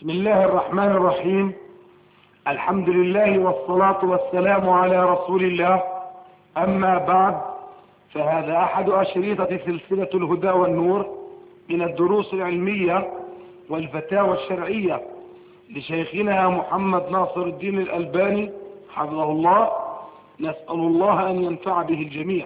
بسم الله الرحمن الرحيم. الحمد لله والصلاة والسلام على رسول الله. أما بعد، فهذا أحد أشريطة سلسلة الهدى والنور من الدروس العلمية والفتاوى الشرعية لشيخنا محمد ناصر الدين الألباني حفظه الله. نسأل الله أن ينفع به الجميع.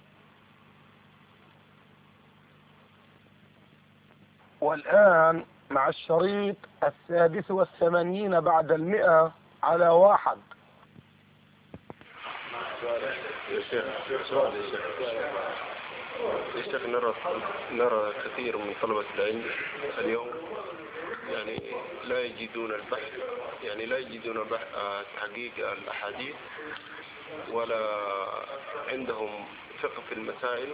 والآن مع الشريط 86 بعد 100 على 1. يا شيخ، نرى كثير من طلبة العلم اليوم لا يجدون البحث، لا يجدون تحقيق الأحاديث، ولا عندهم فقه في المسائل.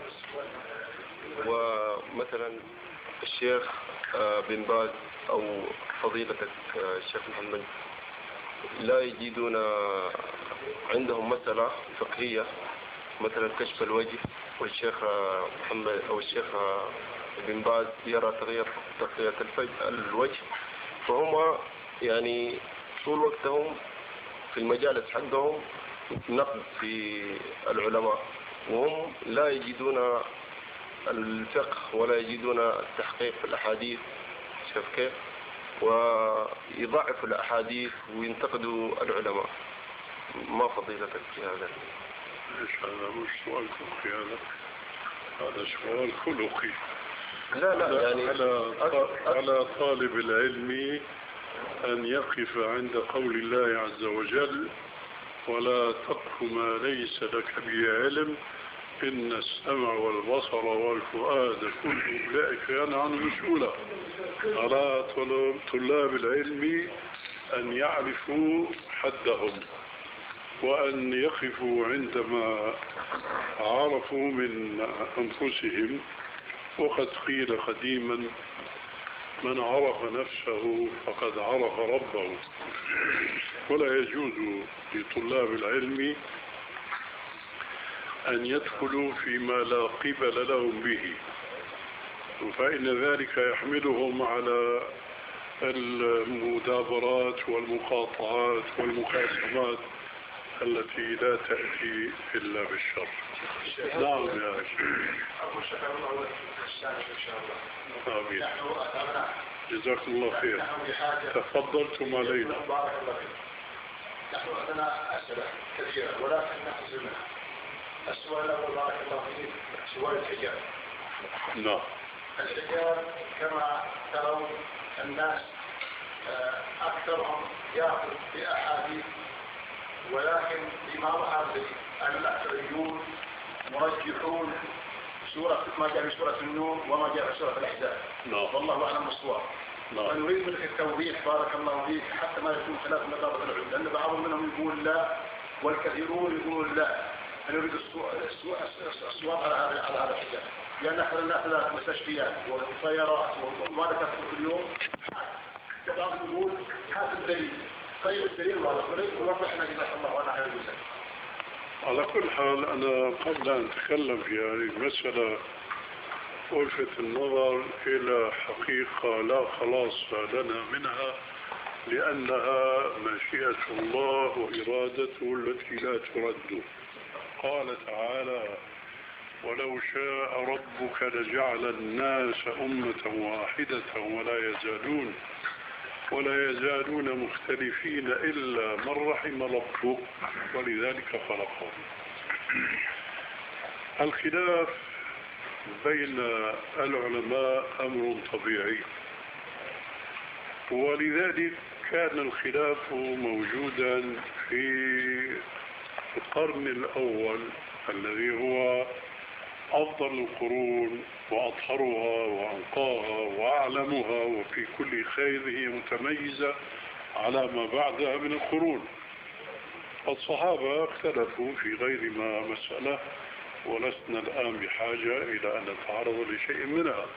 ومثلا الشيخ بن باز أو فضيلتك الشيخ محمد لا يجدون عندهم مسألة فقهية، مثلا كشف الوجه، والشيخ محمد أو الشيخ بن باز يرى تغطية الوجه، فهم طول وقتهم في المجالس حقهم نقد في العلماء، وهم لا يجدون الفقه ولا يجدون التحقيق في الأحاديث. شوف كيف، ويضعف الأحاديث وينتقدوا العلماء. ما فضيلتك في هذا؟ هذا مش سؤال فقهي، هذا سؤال خلقي. على طالب العلم أن يقف عند قول الله عز وجل: ولا تقف ما ليس لك به علم إن السمع والبصر والفؤاد كل أولئك كان عنه مسؤولا. على طلاب العلم أن يعرفوا حدهم، وأن يقفوا عندما عرفوا من أنفسهم. وقد قيل قديما: من عرف نفسه فقد عرف ربه. ولا يجوز لطلاب العلم أن يدخلوا فيما لا قبل لهم به، فإن ذلك يحملهم على المدابرات والمقاطعات والمقاسمات التي لا تأتي إلا بالشر. نعم يا شيخ. آمين. جزاكم الله خير. تفضلتم علينا. نحن عندنا أسئلة كثيرة ولكن نأخذ منها. السؤال الأول بارك الله فيك سؤال الحجاب. نعم. الحجاب كما ترون الناس أكثرهم يأخذ بأحاديث، ولكن لما ظهر الأكثريون مرجحون ما جاء في سورة النور وما جاء في سورة الأحزاب. والله أعلم بالصواب. فنريد منك التوضيح بارك الله فيك حتى ما يكون خلاف نقابة العلم، لأن بعضهم منهم يقول لا والكثيرون يقول لا. نريد الصواب على هذا الحجاب، لأن احنا نأخذ مستشفيات وسيارات وما ذكرت في اليوم. بعضهم يقول هذا الدليل. طيب الدليل وضح لنا جزاك الله عنه خير الجزاء. على كل حال، أنا قبل أن أتكلم في هذه المسألة ألفت النظر إلى حقيقة لا خلاص لنا منها، لأنها مشيئة الله وإرادته التي لا ترد. قال تعالى: ولو شاء ربك لجعل الناس أمة واحدة ولا يزالون مختلفين إلا من رحم ربك ولذلك خلقهم. الخلاف بين العلماء أمر طبيعي، ولذلك كان الخلاف موجودا في القرن الأول الذي هو أفضل القرون وأطهرها وأنقاها وأعلمها، وفي كل خير هي متميزة على ما بعدها من القرون. الصحابة اختلفوا في غير ما مسألة، ولسنا الآن بحاجة إلى أن نتعرض لشيء منها.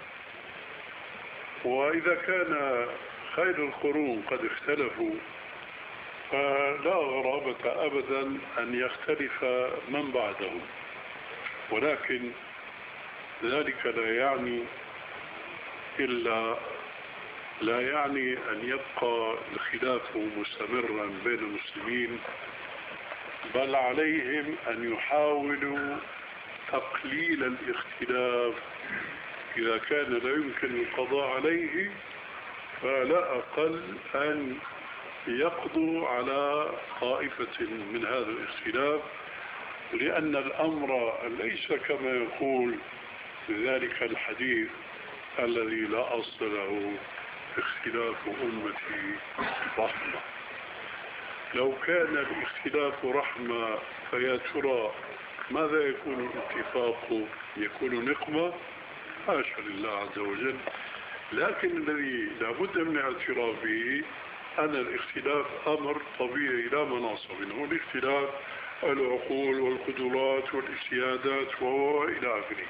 وإذا كان خير القرون قد اختلفوا، فلا غرابة أبدا أن يختلف من بعدهم، ولكن ذلك لا يعني إلا لا يعني أن يبقى الخلاف مستمرا بين المسلمين، بل عليهم أن يحاولوا تقليل الاختلاف إذا كان لا يمكن القضاء عليه، فلا أقل أن يقضوا على طائفة من هذا الاختلاف، لأن الأمر ليس كما يقول ذلك الحديث الذي لا أصل له: اختلاف أمتي رحمة. لو كان الاختلاف رحمة فيا ترى ماذا يكون الاتفاق؟ يكون نقمة؟ حاشا لله عز وجل. لكن الذي لابد من الاعتراف به أن الاختلاف أمر طبيعي لا مناص منه، الاختلاف العقول والقدرات والاجتهادات وإلى آخره.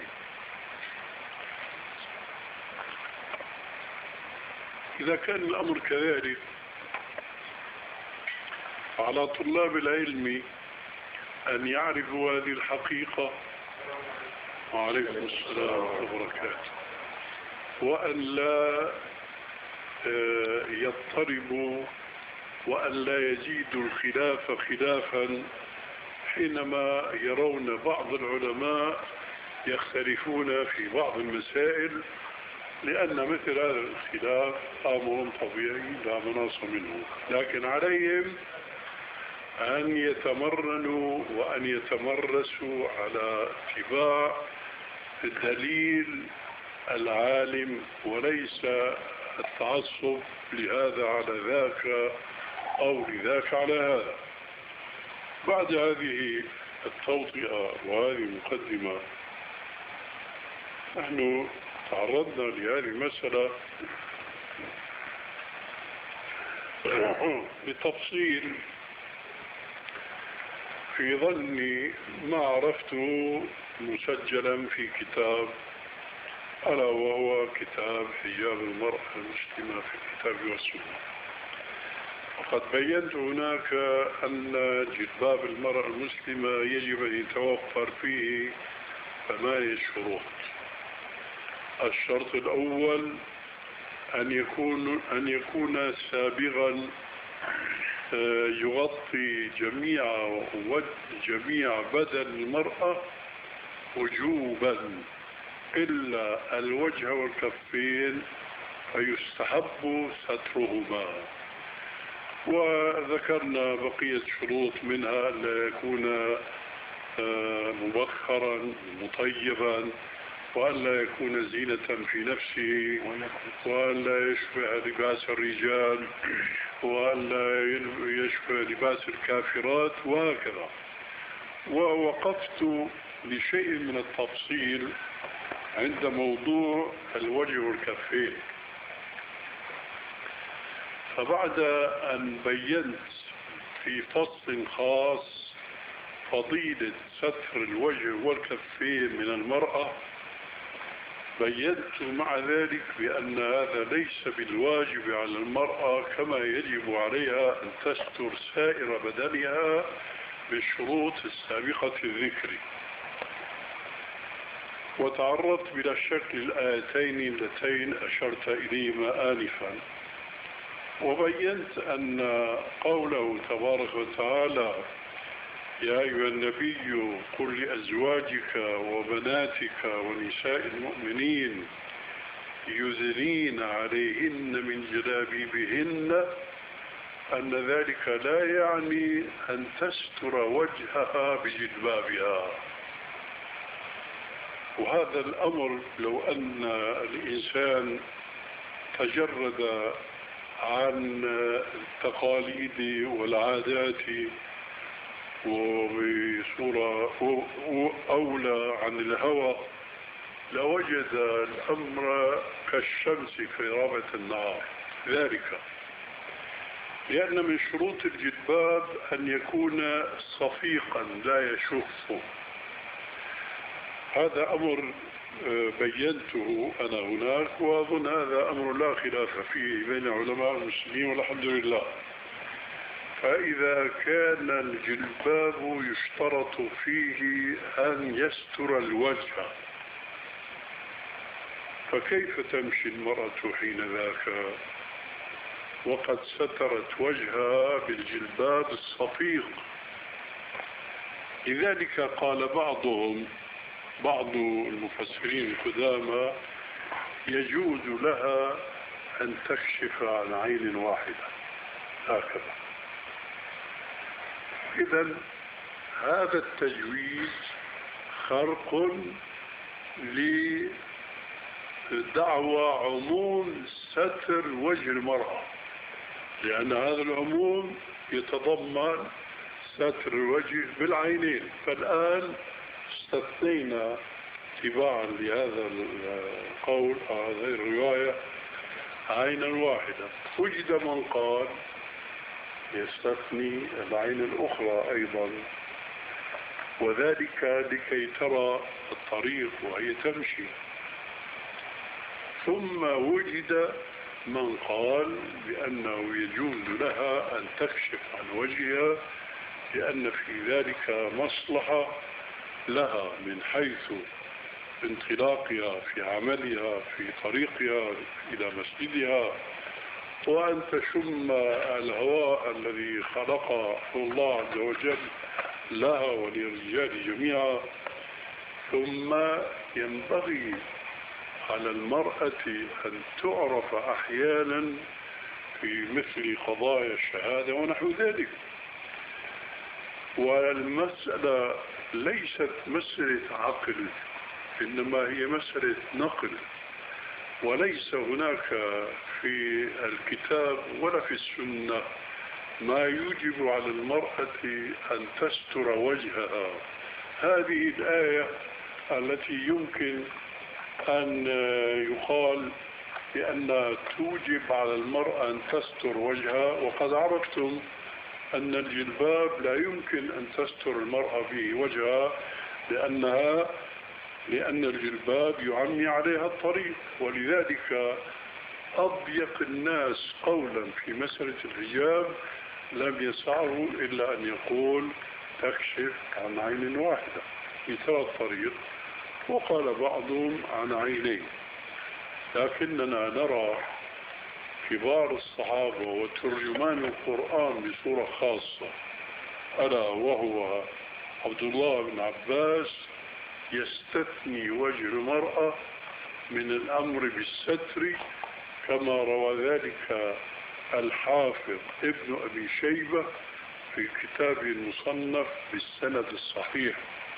إذا كان الأمر كذلك على طلاب العلم أن يعرفوا هذه الحقيقة، وعليكم السلام ورحمة الله وبركاته، وأن لا يضطربوا وأن لا يزيدوا الخلاف خلافا حينما يرون بعض العلماء يختلفون في بعض المسائل، لأن مثل هذا الاختلاف أمر طبيعي لا مناص منه. لكن عليهم أن يتمرنوا وأن يتمرسوا على اتباع الدليل العالم، وليس التعصب لهذا على ذاك أو لذاك على هذا. بعد هذه التوطئة وهذه المقدمة، نحن تعرضنا لهذه المسألة بتفصيل في ظني ما عرفته مسجلا في كتاب، ألا وهو كتاب حجاب المرأة المسلمة في الكتاب والسنة. وقد بينت هناك أن جلباب المرأة المسلمة يجب أن يتوفر فيه 8 شروط. الشرط الأول أن يكون سابغا يغطي جميع بدن المرأة وجوبا إلا الوجه والكفين، فيستحب سترهما. وذكرنا بقية شروط، منها ألا يكون مبخرا مطيبا، وألا يكون زينة في نفسه، وألا يشبه لباس الرجال، وألا يشبه لباس الكافرات، وهكذا. ووقفت لشيء من التفصيل عند موضوع الوجه والكفين. فبعد أن بينت في فصل خاص فضيلة ستر الوجه والكفين من المرأة، بينت مع ذلك بأن هذا ليس بالواجب على المرأة، كما يجب عليها أن تستر سائر بدنها بالشروط السابقة الذكر. وتعرضت بلا شك للآيتين اللتين أشرت إليهما آنفا، وبينت أن قوله تبارك وتعالى: يا أيها النبي قل لأزواجك وبناتك ونساء المؤمنين يدنين عليهن من جلابيبهن، أن ذلك لا يعني أن تستر وجهها بجلبابها. وهذا الأمر لو أن الإنسان تجرد عن التقاليد والعادات وبصورة أولى عن الهوى، لوجد الأمر كالشمس في رابعة النهار. ذلك لأن من شروط الجلباب أن يكون صفيقا لا يشف. هذا أمر بينته أنا هناك، وأظن هذا أمر لا خلاف فيه بين علماء المسلمين والحمد لله. فإذا كان الجلباب يشترط فيه أن يستر الوجه، فكيف تمشي المرأة حين ذاك وقد سترت وجهها بالجلباب الصفيق؟ لذلك قال بعض المفسرين القدامى يجوز لها أن تكشف عن عين واحدة هكذا. إذن هذا التجويز خرق لدعوى عموم ستر وجه المرأة، لأن هذا العموم يتضمن ستر الوجه بالعينين. فالآن استثنينا اتباعا لهذا القول أو هذه الرواية عينا واحدة. وجد من قال يستثني العين الأخرى أيضا، وذلك لكي ترى الطريق وهي تمشي. ثم وجد من قال بأنه يجوز لها أن تكشف عن وجهها لأن في ذلك مصلحة لها من حيث انطلاقها في عملها في طريقها إلى مسجدها، وأن تشم الهواء الذي خلقه الله عز وجل لها وللرجال جميعا. ثم ينبغي على المرأة أن تعرف أحيانا في مثل قضايا الشهادة ونحو ذلك. والمسألة ليست مسألة عقل، إنما هي مسألة نقل، وليس هناك في الكتاب ولا في السنة ما يوجب على المرأة أن تستر وجهها. هذه الآية التي يمكن أن يقال بأن توجب على المرأة أن تستر وجهها، وقد عرفتم أن الجلباب لا يمكن أن تستر المرأة به وجهها لأن الجلباب يعمي عليها الطريق. ولذلك أضيق الناس قولا في مسألة الحجاب لم يسعه إلا أن يقول تكشف عن عين واحدة لترى الطريق، وقال بعضهم عن عينين. لكننا نرى كبار الصحابة وترجمان القرآن بصورة خاصة ألا وهو عبد الله بن عباس يستثني وجه المرأة من الأمر بالستر، كما روى ذلك الحافظ ابن أبي شيبة في كتابه المصنف بالسند الصحيح.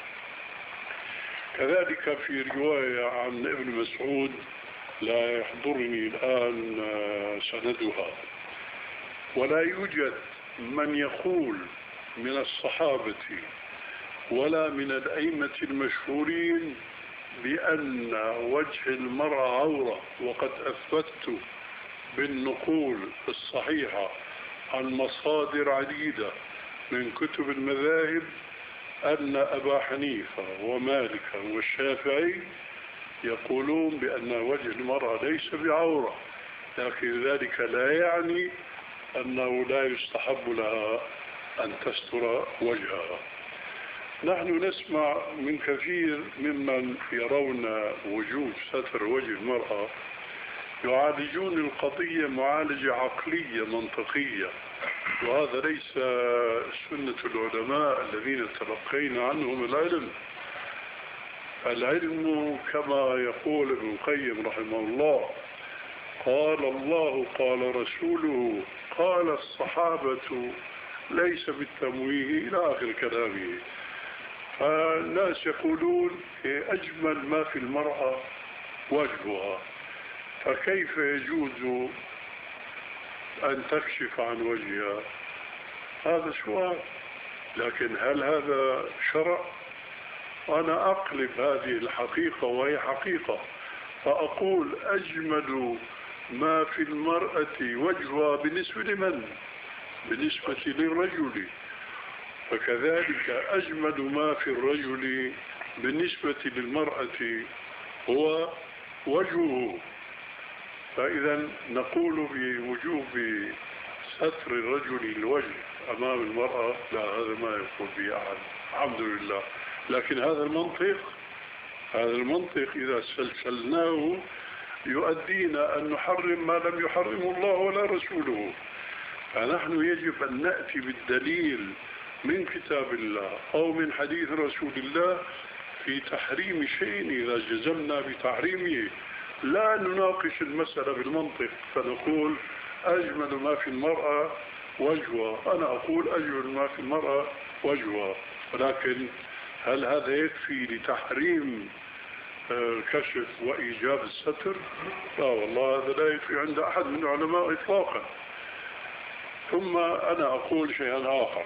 كذلك في رواية عن ابن مسعود لا يحضرني الآن سندها، ولا يوجد من يقول من الصحابة ولا من الأئمة المشهورين بأن وجه المرأة عورة. وقد أثبت بالنقول الصحيحة عن مصادر عديدة من كتب المذاهب أن أبا حنيفة ومالك والشافعي يقولون بأن وجه المرأة ليس بعورة، لكن ذلك لا يعني أنه لا يستحب لها أن تستر وجهها. نحن نسمع من كثير ممن يرون وجوب ستر وجه المرأة يعالجون القضية معالجة عقلية منطقية، وهذا ليس سنة العلماء الذين تلقينا عنهم العلم. العلم كما يقول ابن القيم رحمه الله قال الله قال رسوله قال الصحابة ليس بالتمويه إلى آخر كلامه. فالناس يقولون أجمل ما في المرأة وجهها، فكيف يجوز أن تكشف عن وجهها؟ هذا سؤال، لكن هل هذا شرع؟ أنا أقلب هذه الحقيقة وهي حقيقة فأقول أجمل ما في المرأة وجهها بالنسبة لمن؟ بالنسبة للرجل. فكذلك أجمل ما في الرجل بالنسبة للمرأة هو وجهه. فإذا نقول بوجوب ستر الرجل الوجه أمام المرأة لا، هذا ما يقول به أحد الحمد لله. لكن هذا المنطق إذا سلسلناه يؤدينا أن نحرم ما لم يحرمه الله ولا رسوله. فنحن يجب أن نأتي بالدليل من كتاب الله أو من حديث رسول الله في تحريم شيء إذا جزمنا بتحريمه. لا نناقش المسألة بالمنطق فنقول أجمل ما في المرأة وجهها، أنا أقول أجمل ما في المرأة وجهها، ولكن هل هذا يكفي لتحريم الكشف وإيجاب الستر؟ لا والله، هذا لا يكفي عند أحد من العلماء إطلاقا. ثم أنا أقول شيئا آخر،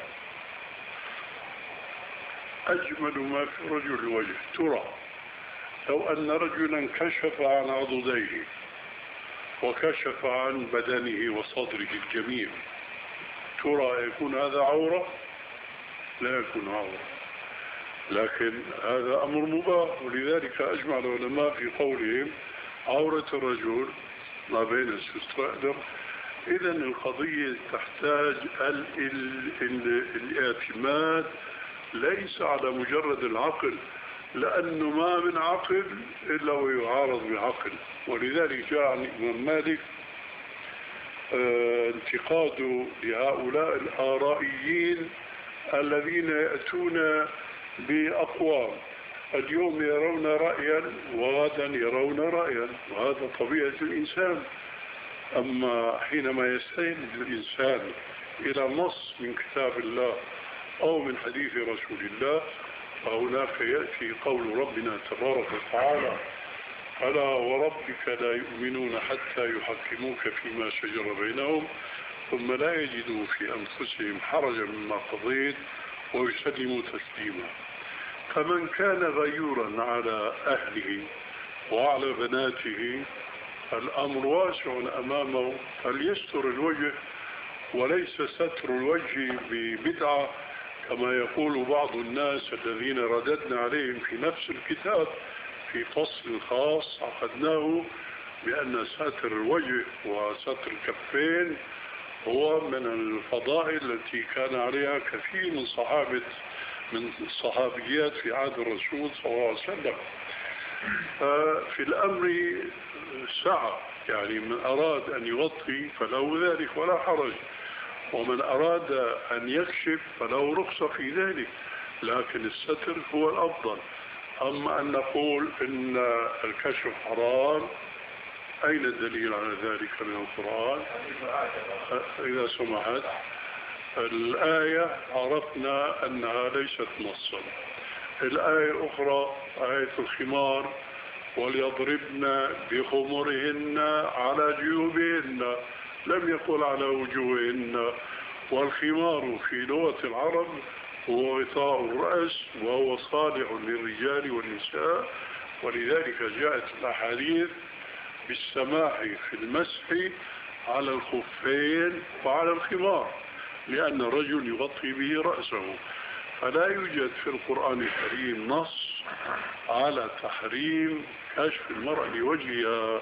أجمل ما في رجل الوجه. ترى لو أن رجلا كشف عن عضديه وكشف عن بدنه وصدره الجميل، ترى يكون هذا عورة؟ لا يكون عورة، لكن هذا أمر مباح. ولذلك أجمع العلماء في قولهم عورة الرجل ما بين السست والأدم. إذا القضية تحتاج الاعتماد ليس على مجرد العقل، لأنه ما من عقل إلا ويعارض بعقل. ولذلك جاء عن الإمام مالك انتقاد لهؤلاء الآرائيين الذين يأتون بأقوام اليوم يرون رأيا وغدا يرون رأيا، وهذا طبيعة الإنسان. أما حينما يستند الإنسان إلى نص من كتاب الله أو من حديث رسول الله، فهناك يأتي قول ربنا تبارك وتعالى: ألا وربك لا يؤمنون حتى يحكموك فيما شجر بينهم ثم لا يجدوا في أنفسهم حرجا مما قضيت ويسلموا تسليما. فمن كان غيورا على أهله وعلى بناته الأمر واسع أمامه، فليستر الوجه، وليس ستر الوجه ببدعة كما يقول بعض الناس الذين رددنا عليهم في نفس الكتاب في فصل خاص عقدناه بأن ستر الوجه وستر الكفين هو من الفضائل التي كان عليها كثير من الصحابيات في عهد الرسول صلى الله عليه وسلم. في الأمر سعة، يعني من أراد أن يغطي فله ذلك ولا حرج، ومن أراد أن يكشف فله رخصة في ذلك، لكن الستر هو الأفضل. أما أن نقول إن الكشف حرام، أين الدليل على ذلك من القرآن؟ إذا سمحت، الآية عرفنا أنها ليست نصا. الآية الأخرى آية الخمار: وليضربن بخمرهن على جيوبهن، لم يقل على وجوههن. والخمار في لغة العرب هو غطاء الرأس، وهو صالح للرجال والنساء، ولذلك جاءت الأحاديث بالسماح في المسح على الخفين وعلى الخمار، لأن الرجل يغطي به رأسه. فلا يوجد في القرآن الكريم نص على تحريم كشف المرأة لوجهها،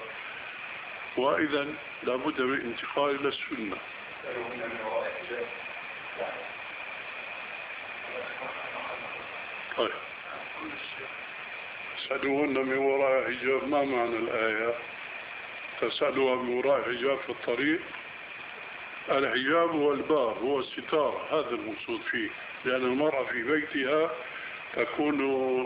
وإذا لابد من انتقال إلى السنة. طيب، تسألوهن من وراء حجاب، ما معنى الآية؟ تسألوها من وراء حجاب في الطريق؟ الحجاب هو الباب، هو الستار، هذا المقصود فيه، لأن المرأة في بيتها تكون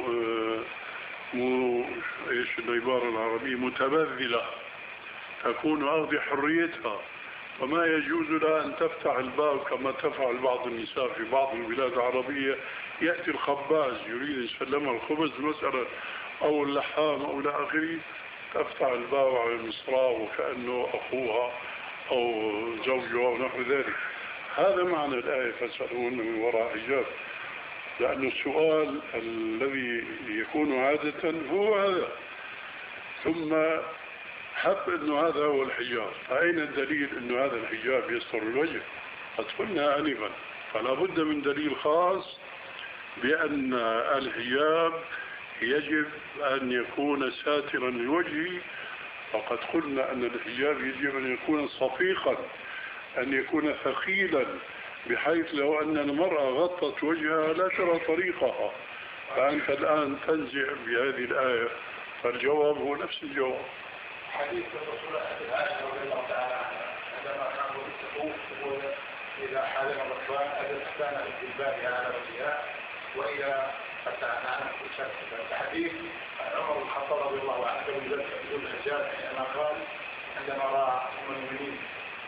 ايش العبارة العربية، متبذلة، تكون أخذ حريتها، وما يجوز لها أن تفتح الباب كما تفعل بعض النساء في بعض البلاد العربية. يأتي الخباز يريد يسلمها الخبز مثلا أو اللحام أو إلى آخره، تفتح الباب على المصراع وكأنه أخوها أو زوجها أو نحو ذلك. هذا معنى الآية: فاسألوهن من وراء حجاب، لأن السؤال الذي يكون عادة هو هذا. ثم حب أنه هذا هو الحجاب، فأين الدليل أنه هذا الحجاب يستر الوجه؟ قد قلنا آنفا، فلا بد من دليل خاص بأن الحجاب يجب أن يكون ساترا للوجه. وقد قلنا أن الحجاب يجب أن يكون صفيقا، أن يكون ثقيلا، بحيث لو أن المرأة غطت وجهها لا ترى طريقها. فأنت الآن تنزع بهذه الآية، فالجواب هو نفس الجواب: حديث الرسول عائشة رضي الله تعالى عنها عندما كان بالسقوف يقول إذا حالنا الركبان أدركنا الجلباب على وجهها وإذا حتى نعلم كل شيء. الحديث عمر بن الخطاب رضي الله عنه يقول الحجاج حينما قال عندما رأى أم المؤمنين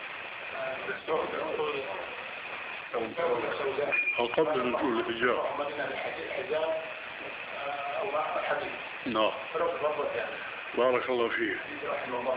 السوداء أو قبل نقول الحجاب أو الحديث. نعم. بارك الله فيك. رحمه الله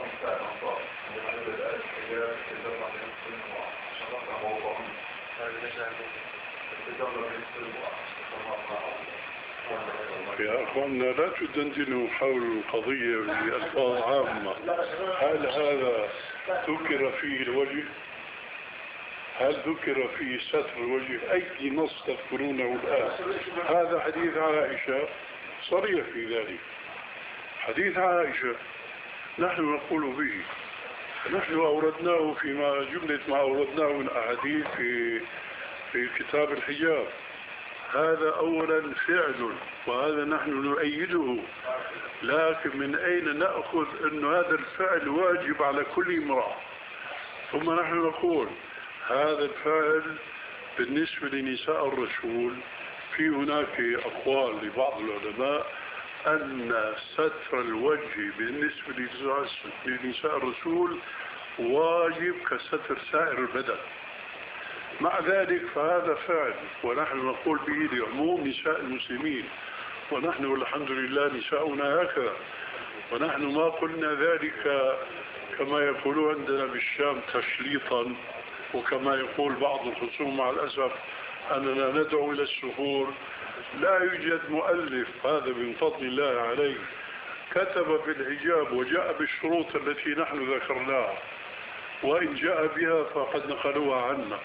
يا أخواننا لا تدندنوا حول القضية بألفاظ عامة. هل هذا ذكر فيه الوجه؟ هل ذكر فيه ستر الوجه؟ أي نص تذكرونه الآن؟ هذا حديث عائشة صريح في ذلك. حديث عائشة نحن نقول به، نحن أوردناه فيما جملة ما أوردناه من أحاديث في كتاب الحجاب. هذا أولا فعل وهذا نحن نؤيده، لكن من أين نأخذ أن هذا الفعل واجب على كل امرأة؟ ثم نحن نقول هذا الفعل بالنسبة لنساء الرسول في هناك أقوال لبعض العلماء أن ستر الوجه بالنسبة لنساء الرسول واجب كستر سائر البدن. مع ذلك فهذا فعل ونحن نقول به لعموم نساء المسلمين، ونحن والحمد لله نساؤنا هكذا، ونحن ما قلنا ذلك كما يقولون عندنا بالشام تشليطا، وكما يقول بعض الخصوم مع الأسف أننا ندعو إلى السفور. لا يوجد مؤلف هذا من فضل الله عليه كتب في الحجاب وجاء بالشروط التي نحن ذكرناها، وإن جاء بها فقد نقلوها عنا،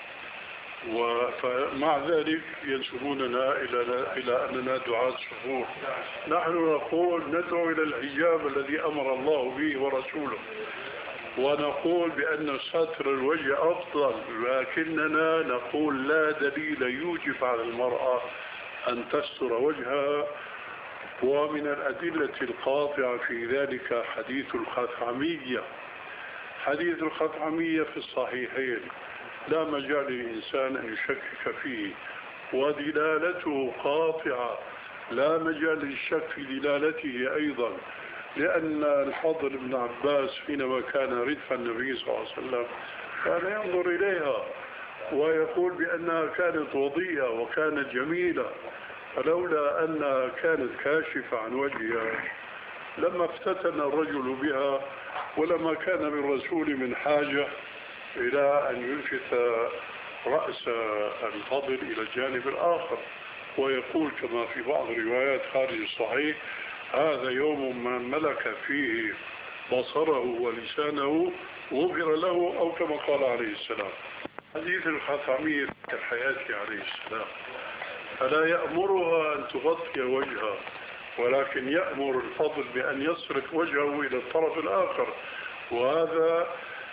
ومع ذلك ينسبوننا إلى أننا دعاة سفور. نحن نقول ندعو إلى الحجاب الذي أمر الله به ورسوله، ونقول بأن ستر الوجه أفضل، لكننا نقول لا دليل يوجب على المرأة أن تستر وجهها. ومن الأدلة القاطعة في ذلك حديث الخثعمية. حديث الخثعمية في الصحيحين لا مجال للإنسان أن يشكك فيه، ودلالته قاطعة لا مجال للشك في دلالته أيضا، لأن الفضل بن عباس حينما كان ردف النبي صلى الله عليه وسلم كان ينظر إليها ويقول بأنها كانت وضيئة وكانت جميلة، فلولا أنها كانت كاشفة عن وجهها لما افتتن الرجل بها، ولما كان بالرسول من حاجة إلى أن يلفت رأس الفضل إلى الجانب الآخر، ويقول كما في بعض الروايات خارج الصحيح هذا يوم من ملك فيه بصره ولسانه غفر له، أو كما قال عليه السلام. حديث الخثعمية في الحياة عليه السلام فلا يأمرها أن تغطي وجهها، ولكن يأمر الفضل بأن يصرف وجهه إلى الطرف الآخر، وهذا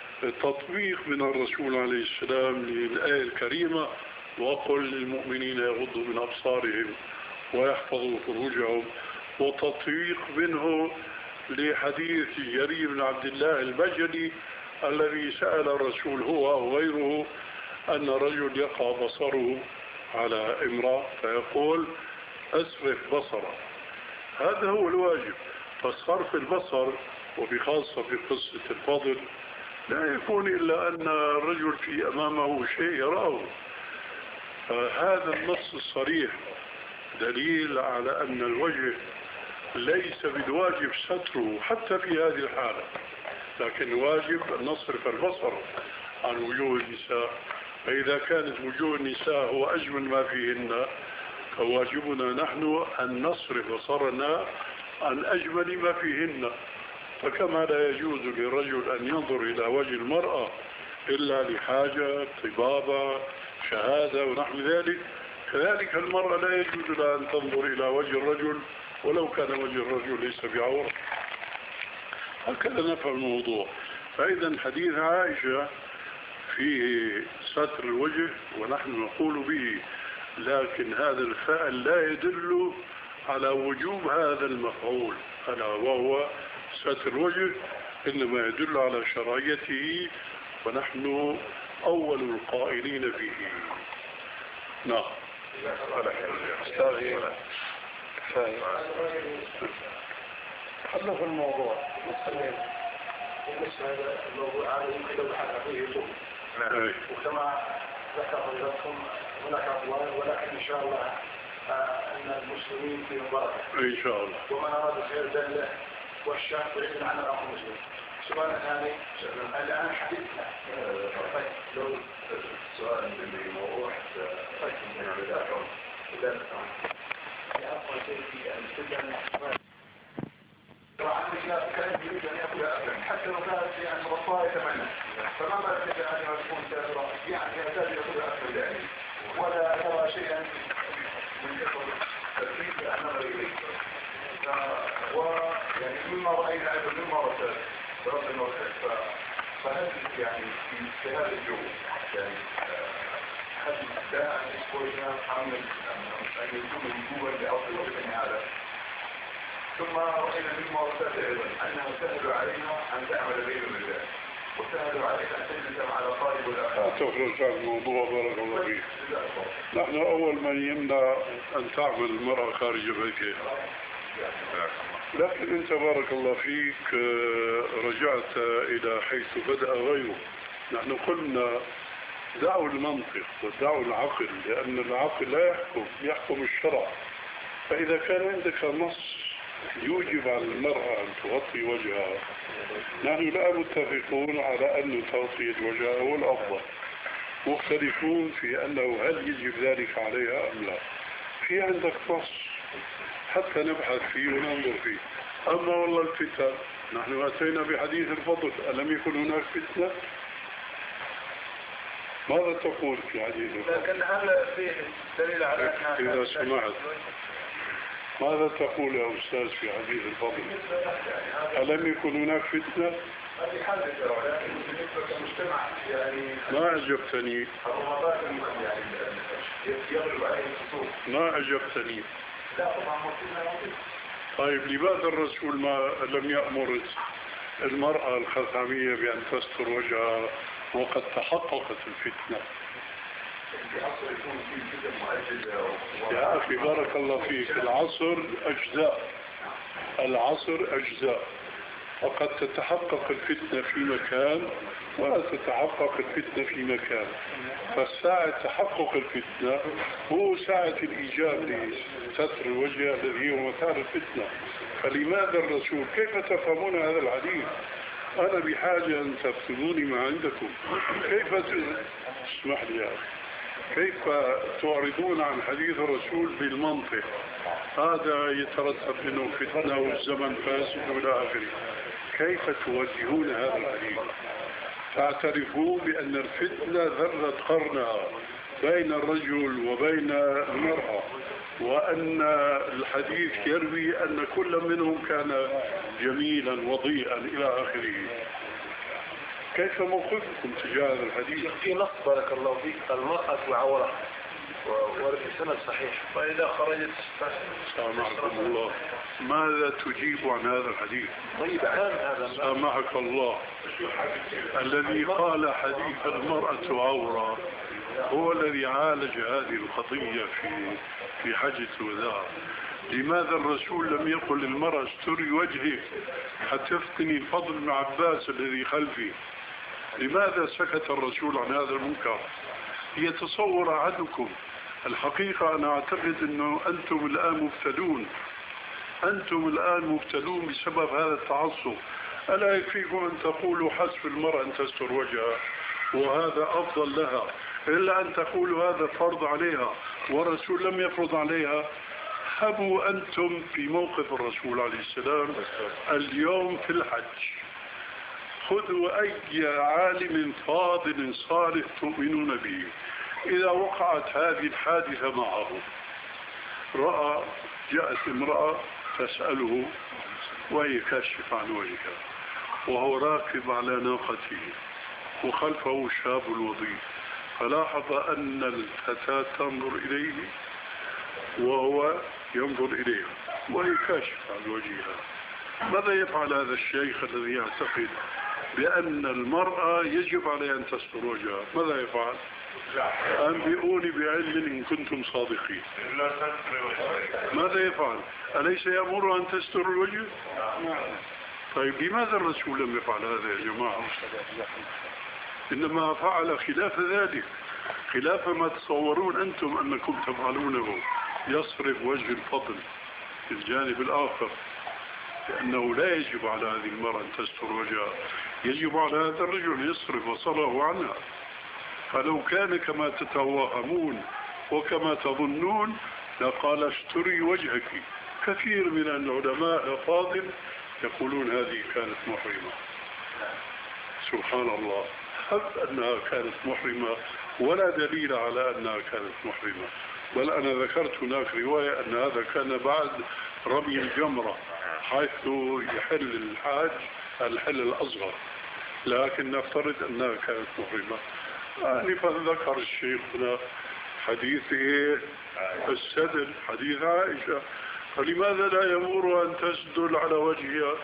تطبيق من الرسول عليه السلام للآية الكريمة وقل للمؤمنين يغضوا من أبصارهم ويحفظوا فروجهم، وتطبيق منه لحديث جرير بن عبد الله البجلي الذي سأل الرسول هو أو غيره أن رجل يقع بصره على امرأة فيقول أسرف بصره. هذا هو الواجب. فصرف البصر وبخاصة في قصة الفضل لا يكون إلا أن الرجل في أمامه شيء يراه. هذا النص الصريح دليل على أن الوجه ليس بالواجب ستره حتى في هذه الحالة، لكن واجب أن نصرف البصر عن وجوه النساء. فإذا كانت وجوه النساء هو أجمل ما فيهن فواجبنا نحن أن نصرف بصرنا عن أجمل ما فيهن. فكما لا يجوز للرجل أن ينظر إلى وجه المرأة إلا لحاجة طبابة شهادة ونحو ذلك، كذلك المرأة لا يجوز لها أن تنظر إلى وجه الرجل ولو كان وجه الرجل ليس بعورة. هكذا نفهم الموضوع. فإذا حديث عائشة فيه ستر الوجه ونحن نقول به، لكن هذا الفعل لا يدل على وجوب هذا المفعول ألا وهو ستر الوجه. إنما يدل على شرعيته، ونحن أول القائلين به. نعم. أستاذي خلنا في الموضوع. بالنسبة للموضوع هذا يمكن لو بحث فيه يطول. وكما ذكر لكم هناك أقوال، ولكن إن شاء الله أن المسلمين في مباركة إن شاء الله، ومن أراد خير دله والشام بعيد عن الأخ المسلم. سؤال ثاني الآن حديثنا لو سؤال لموضوع كان يريد أن يأكل أكلا حتى لو كانت يعني بطاية ثمنه، فما بالك أن يكون كافرا يعني يحتاج يأكل أكل ذلك ولا يرى شيئا من تفريط النظر إليه. ويعني مما رأينا أيضا مما رسل بربنا وكيف، فهل يعني في هذا الجو يعني هل لا أن يسكرنا عمل أن يكون وجوبا لأصل وقت هذا؟ ثم رأينا مما رسل أيضا أنه سهل علينا أن تعمل بين الرجال وسهل عليك أن تجلس على طالب الأخلاق. تخرج عن الموضوع بارك الله فيك. نحن أول من يمنع أن تعمل المرأة خارج بيتها، لكن أنت بارك الله فيك رجعت إلى حيث بدأ غيره. نحن قلنا دعوا المنطق ودعوا العقل، لأن العقل لا يحكم الشرع. فإذا كان عندك نص يوجب على المرأة أن تغطي وجهها، نحن لا متفقون على أن تغطية وجهها هو الأفضل، مختلفون في أنه هل يجب ذلك عليها أم لا. في عندك نص حتى نبحث فيه وننظر فيه. أما والله الفتن، نحن أتينا بحديث الفضل، ألم يكن هناك فتنة؟ ماذا تقول في حديث الفضل؟ لكن هل فيه دليل على أنها إذا سمحت ماذا تقول يا أستاذ في حديث الفضل؟ ألم يكن هناك فتنة؟ هذه حادثة، ولكن بالنسبة للمجتمع يعني ما أجبتني. الرغبات يعني يغلب عليه الخصوص. ما أجبتني. لا طبعا موجود. طيب لماذا الرسول ما لم يأمر المرأة الخثامية بأن تستر وجهها وقد تحققت الفتنة؟ يا أخي بارك الله فيك، العصر أجزاء، وقد تتحقق الفتنة في مكان ولا تتحقق الفتنة في مكان. فالساعة تحقق الفتنة هو ساعة الإيجاب لستر الوجه الذي هو مثال الفتنة. فلماذا الرسول؟ كيف تفهمون هذا الحديث؟ أنا بحاجة أن تفتنوني ما عندكم. كيف اسمح لي يا أخي، كيف تعرضون عن حديث الرسول بالمنطق؟ هذا يترتب منه فتنة والزمن فاسد إلى آخره. كيف توجهون هذا الحديث؟ تعترفون بأن الفتنة ذرت قرنها بين الرجل وبين المرأة، وأن الحديث يروي أن كل منهم كان جميلا وضيئا إلى آخره. كيف موقفكم تجاه هذا الحديث؟ في نص بارك الله فيك المرأة عورة ورد السند صحيح، فإذا خرجت سامحكم الله، ماذا تجيب عن هذا الحديث؟ طيب عام هذا سامحك الله، الذي قال حديث المرأة عورة هو الذي عالج هذه القضية في حجة الوداع. لماذا الرسول لم يقل للمرأة استري وجهك حتى تفتني الفضل بن عباس الذي خلفي؟ لماذا سكت الرسول عن هذا المنكر؟ يتصور أحدكم الحقيقة، أنا أعتقد أنه أنتم الآن مبتلون بسبب هذا التعصب. ألا يكفيكم أن تقولوا حسب المرأة أن تستر وجهها وهذا أفضل لها، إلا أن تقولوا هذا فرض عليها والرسول لم يفرض عليها؟ هبوا أنتم في موقف الرسول عليه السلام اليوم في الحج. خذوا أي عالم فاضل صالح تؤمنون به، إذا وقعت هذه الحادثة معه، جاءت امرأة تسأله وهي كاشفة عن وجهها وهو راكب على ناقته وخلفه شاب وضيء، فلاحظ أن الفتاة تنظر إليه وهو ينظر إليها وهي كاشفة عن وجهها، ماذا يفعل هذا الشيخ الذي يعتقد بأن المرأة يجب عليها أن تستر وجهها؟ ماذا يفعل؟ أنبئوني بعلم إن كنتم صادقين. ماذا يفعل؟ أليس يأمر أن تستر الوجه؟ طيب لماذا الرسول لم يفعل هذا يا جماعة؟ إنما فعل خلاف ذلك، خلاف ما تصورون أنتم أنكم تفعلونه، يصرف وجه الفضل في الجانب الآخر، لأنه لا يجب على هذه المرأة أن تستر وجهها، يجب على هذا الرجل يصرف بصره عنها. فلو كان كما تتوهمون وكما تظنون لقال استري وجهك. كثير من العلماء الأفاضل يقولون هذه كانت محرمة. سبحان الله، حب أنها كانت محرمة ولا دليل على أنها كانت محرمة، بل أنا ذكرت هناك رواية أن هذا كان بعد رمي الجمرة حيث يحل الحاج الحل الأصغر، لكن نفترض أنها كانت محرمة. آنفا ذكر الشيخ هنا حديث السدل، حديث عائشة، فلماذا لا يأمر أن تسدل على وجهها؟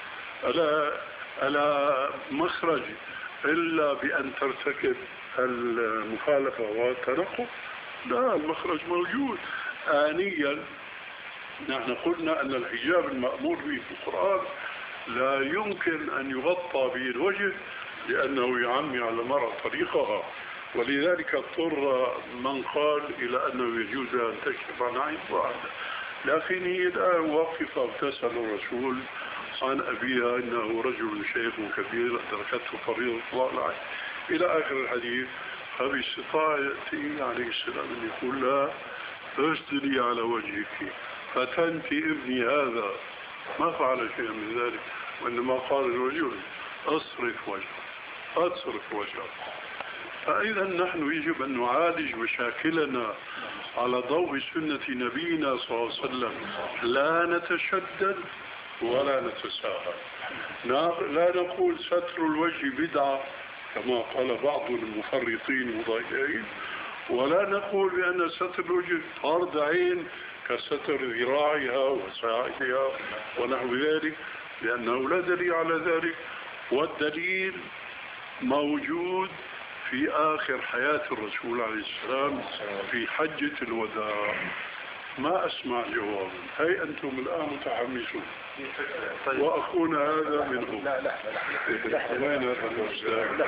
ألا مخرج إلا بأن ترتكب المخالفة والتنقض؟ لا، المخرج موجود. آنيا نحن قلنا أن الحجاب المأمور به في القرآن لا يمكن أن يغطى به الوجه لأنه يعمي على المرأة طريقها، ولذلك اضطر من قال إلى أنه يجوز أن تكشف عن عين واحدة. لكن هي الآن واقفة تسأل الرسول عن أبيها إنه رجل شيخ كبير أدركته فريضة الله العين إلى آخر الحديث. فباستطاعته عليه السلام أن يقول لها اسدلي على وجهك، فتنتي ابني هذا ما فعل شيئا من ذلك، وإنما قال الرجل أصرف وجهك. فإذا نحن يجب أن نعالج مشاكلنا على ضوء سنة نبينا صلى الله عليه وسلم، لا نتشدد ولا نتساهل. لا نقول ستر الوجه بدعة كما قال بعض المفرطين المضايقين، ولا نقول بأن ستر الوجه فرض عين كستر ذراعها وساعدها ونحو ذلك، لأنه لا دليل على ذلك. والدليل موجود في آخر حياة الرسول عليه السلام في حجة الوداع. ما أسمع جوابا. هي أنتم الآن متحمسون وأخونا هذا منهم. وين هذا الأستاذ؟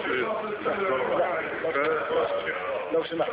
لو سمحت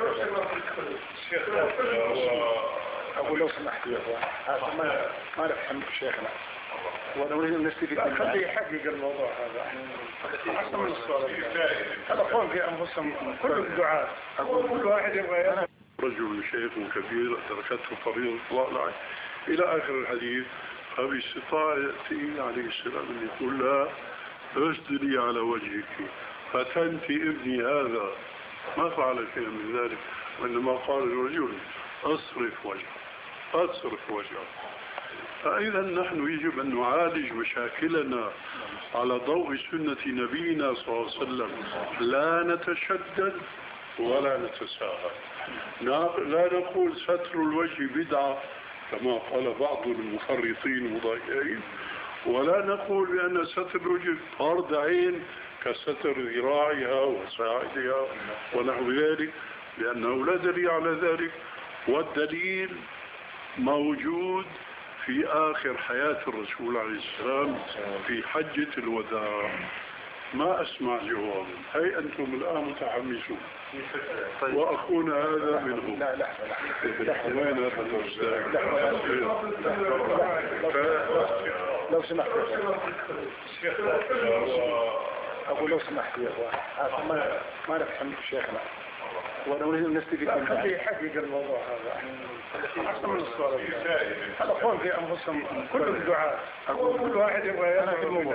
أقول لو سمحت يا أخوان ما نفهم شيخنا وأنا أريد أن نستفيد منه. خليه يحقق الموضوع هذا أحسن من السؤال. هذا قول في أنفسهم كل الدعاء، كل واحد يبغى رجل شيخ كبير أدركته فريضة الله العين إلى آخر الحديث. فباستطاعته عليه السلام أن يقول لها اسدلي على وجهك، فتنتي ابني هذا ما فعل شيئا من ذلك، وإنما قال الرجل أصرف وجهك. فإذا نحن يجب أن نعالج مشاكلنا على ضوء سنة نبينا صلى الله عليه وسلم، لا نتشدد ولا نتساهل. لا نقول ستر الوجه بدعة كما قال بعض المفرطين المضايقين، ولا نقول بأن ستر الوجه فرض عين كستر ذراعها وساعدها ونحو ذلك، لأنه لا دليل على ذلك. والدليل موجود في آخر حياة الرسول عليه السلام في حجة الوداع. ما أسمع جوابا. هي أنتم الآن متحمسون وأخونا هذا منهم. وين هذا الأستاذ؟ لو سمحت أقول لو سمحت يا أخوان ما نفهم شيخنا وأنا أريد أن نستفيد منه. خليه يحقق الموضوع هذا أحسن من السؤال. هذا قول في أنفسهم كل الدعاء، كل واحد يبغى. أنا في الموضوع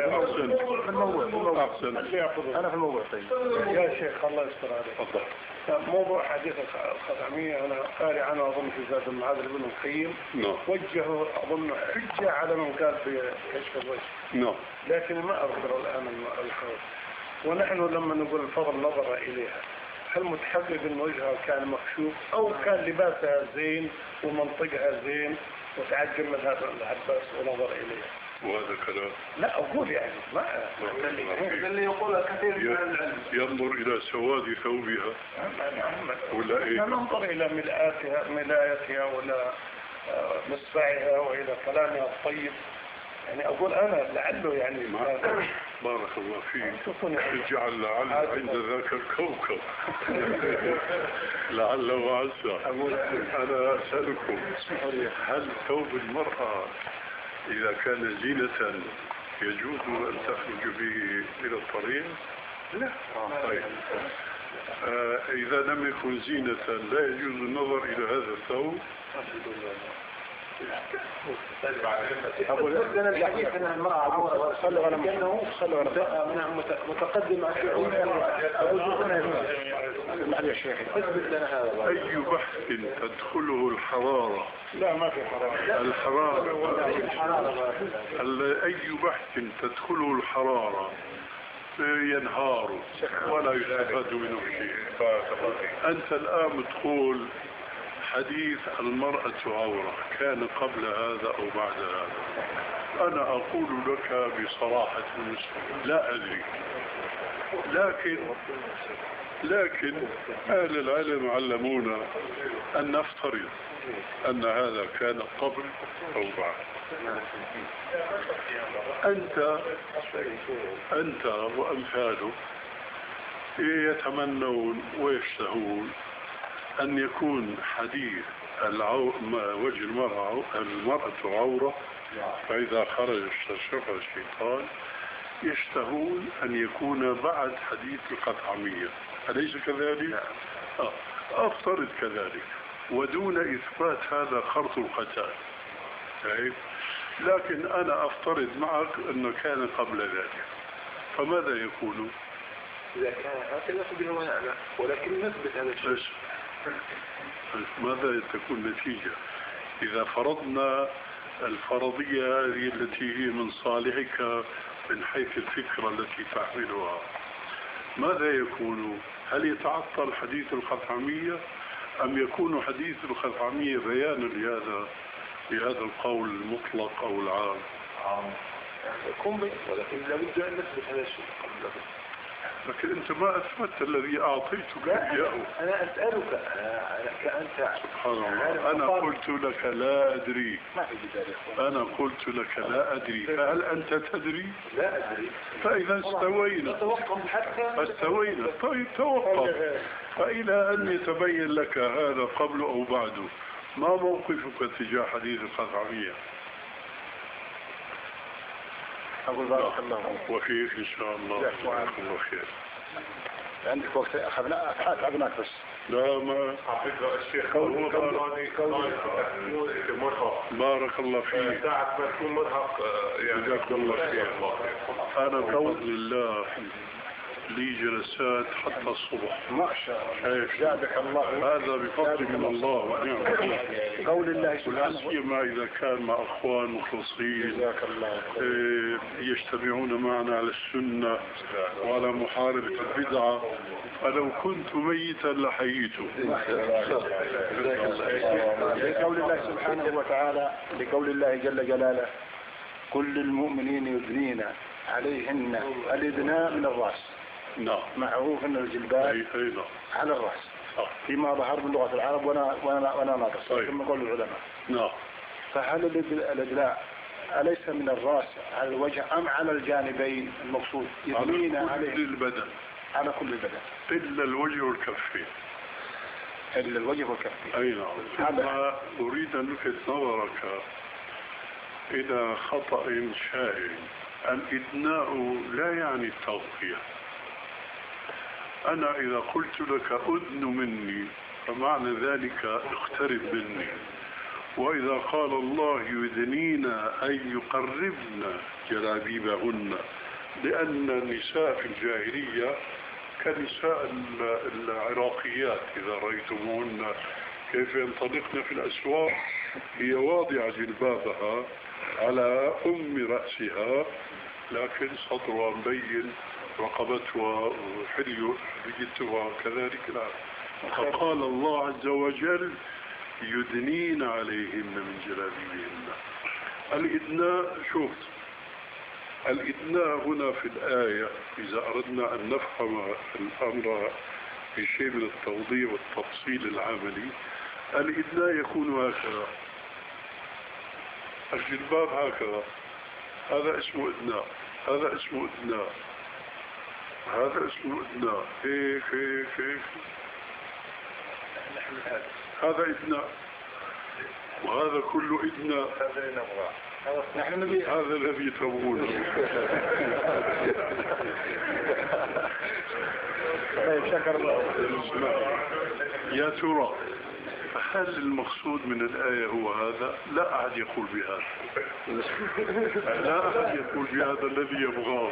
أنا في الموضوع. طيب يا شيخ الله يستر عليك. موضوع حديث الخاتمية أنا قارئ عنه أظن في زاد المعاد بن القيم، وجهه أظن حجة على من قال بكشف الوجه، لكن ما أذكر الآن الخوف. ونحن لما نقول الفضل نظر إليها، هل متحقق ان وجهها كان مكشوف او كان لباسها زين ومنطقها زين وتعجب من هذا العباس ونظر اليها؟ وهذا كلام لا أقول يعني ما اللي يقول كثير من العلم ينظر إلى سواد ثوبها ولا إيه؟ ننظر إلى ملايتها ولا مصبعها وإلى كلامها الطيب. يعني أقول أنا لعله يعني بارك الله فيك اجعل لعل عند ذاك الكوكب لعل وعسى. أنا أسألكم هل ثوب المرأة إذا كان زينة يجوز أن تخرج به إلى الطريق؟ لا. طيب إذا لم يكن زينة لا يجوز النظر إلى هذا الثوب؟ أقول لنا الحديث أن المرأة عورة صلوا على متقدم أي بحث تدخله الحرارة؟ لا ما في حرارة. الحرارة أي بحث تدخله الحرارة ينهار ولا يستفاد منه شيء. أنت الآن تقول حديث المرأة عورة كان قبل هذا أو بعد هذا. أنا أقول لك بصراحة لا أدري، لكن أهل العلم علمونا أن نفترض أن هذا كان قبل أو بعد. أنت وأمثالك يتمنون ويشتهون أن يكون حديث وجه المرأة عورة، فإذا خرج استشرفها الشيطان. يشتهون أن يكون بعد حديث القطعمية، أليس كذلك؟ أفترض كذلك ودون إثبات هذا خرط القتال. لكن أنا أفترض معك أنه كان قبل ذلك، فماذا يكون؟ إذا كان هكذا فبه ونعمة، ولكن نثبت هذا الشيء. ماذا تكون النتيجة إذا فرضنا الفرضية هذه التي هي من صالحك من حيث الفكرة التي تحملها؟ ماذا يكون؟ هل يتعطل حديث الخثعمية أم يكون حديث الخثعمية بيانا لهذا القول المطلق أو العام؟ يكون بيان، ولكن لابد أن نثبت هذا الشيء قبل. لكن أنت ما أثبت الذي أعطيتك إياه. أنا أسألك كأنت. سبحان الله. أنا قلت لك لا أدري. ما في ذلك. أنا قلت لك لا أدري، فهل أنت تدري؟ لا أدري. فإذا استوينا. طيب توقف. فإلى أن يتبين لك هذا قبل أو بعد، ما موقفك تجاه حديث الخثعمية؟ أقول بارك الله وفيك إن شاء الله. جزاك الله خير. عندك وقت أخذناك بس. لا ما الشيخ بارك الله فيك. ساعة ما تكون مرهق جزاك الله خير. أنا بفضل الله لي جلسات حتى الصبح. ما شاء الله. جزاك الله. هذا بفضل من الله ونعمه. قول الله سبحانه سيما إذا كان مع أخوان مخلصين جزاك الله يجتمعون معنا على السنة وعلى محاربة البدعة. فلو كنت ميتا لحييته. لقول الله سبحانه وتعالى، لقول الله جل جلاله: كل المؤمنين يدنين عليهن الإدناء من الرأس. نعم. معروف أن الجلباب على الرأس فيما ظهر من لغة العرب وانا ناقص كما قول العلماء. نعم. فهل الإدلاء أليس من الرأس على الوجه أم على الجانبين المقصود؟ يدنين على كل البدن. على كل البدن إلا الوجه والكفين. إلا الوجه والكفين. أي نعم. ثم أريد أن ألفت نظرك إلى خطأ شائع. الإدناء لا يعني التغطية. أنا إذا قلت لك أدن مني فمعنى ذلك اقترب مني. وإذا قال الله يدنين أي يقربن جلابيبهن، لأن النساء في الجاهلية كنساء العراقيات إذا رأيتموهن كيف ينطلقن في الأسواق، هي واضعة جلبابها على رأسها، لكن صدرها مبين، رقبتها حليتها كذلك. لا. فقال الله عز وجل يدنين عليهن من جلابيبهن. الإدناء شوف الإدناء هنا في الآية إذا أردنا أن نفهم الأمر بشيء من التوضيح والتفصيل العملي، الإدناء يكون هكذا، الجلباب هكذا، هذا اسمه إدناء، هذا اسمه إدناء، هذا اسمه إدناء، هيك هيك هيك، هذا إدناء، وهذا كله إدناء. هذا الذي تبغونه. شكر الله. يا ترى هل المقصود من الآية هو هذا؟ لا أحد يقول بهذا، لا أحد يقول بهذا الذي يبغاه.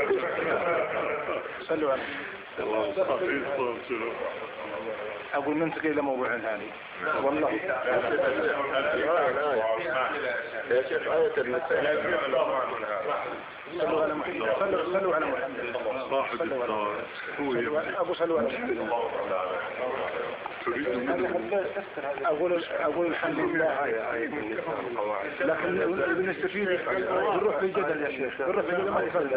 صلوا عليه. أقول ننتقل إلى موضوع ثاني. والله يا شيخ آية المسألة صلوا على محمد، صلوا على محمد صاحب الدار هو أبو صلوا على محمد. أقول الحمد لله، لكن بنستفيد بنروح في الجدل يا شيخ، بنروح في الجدل ما يفضل.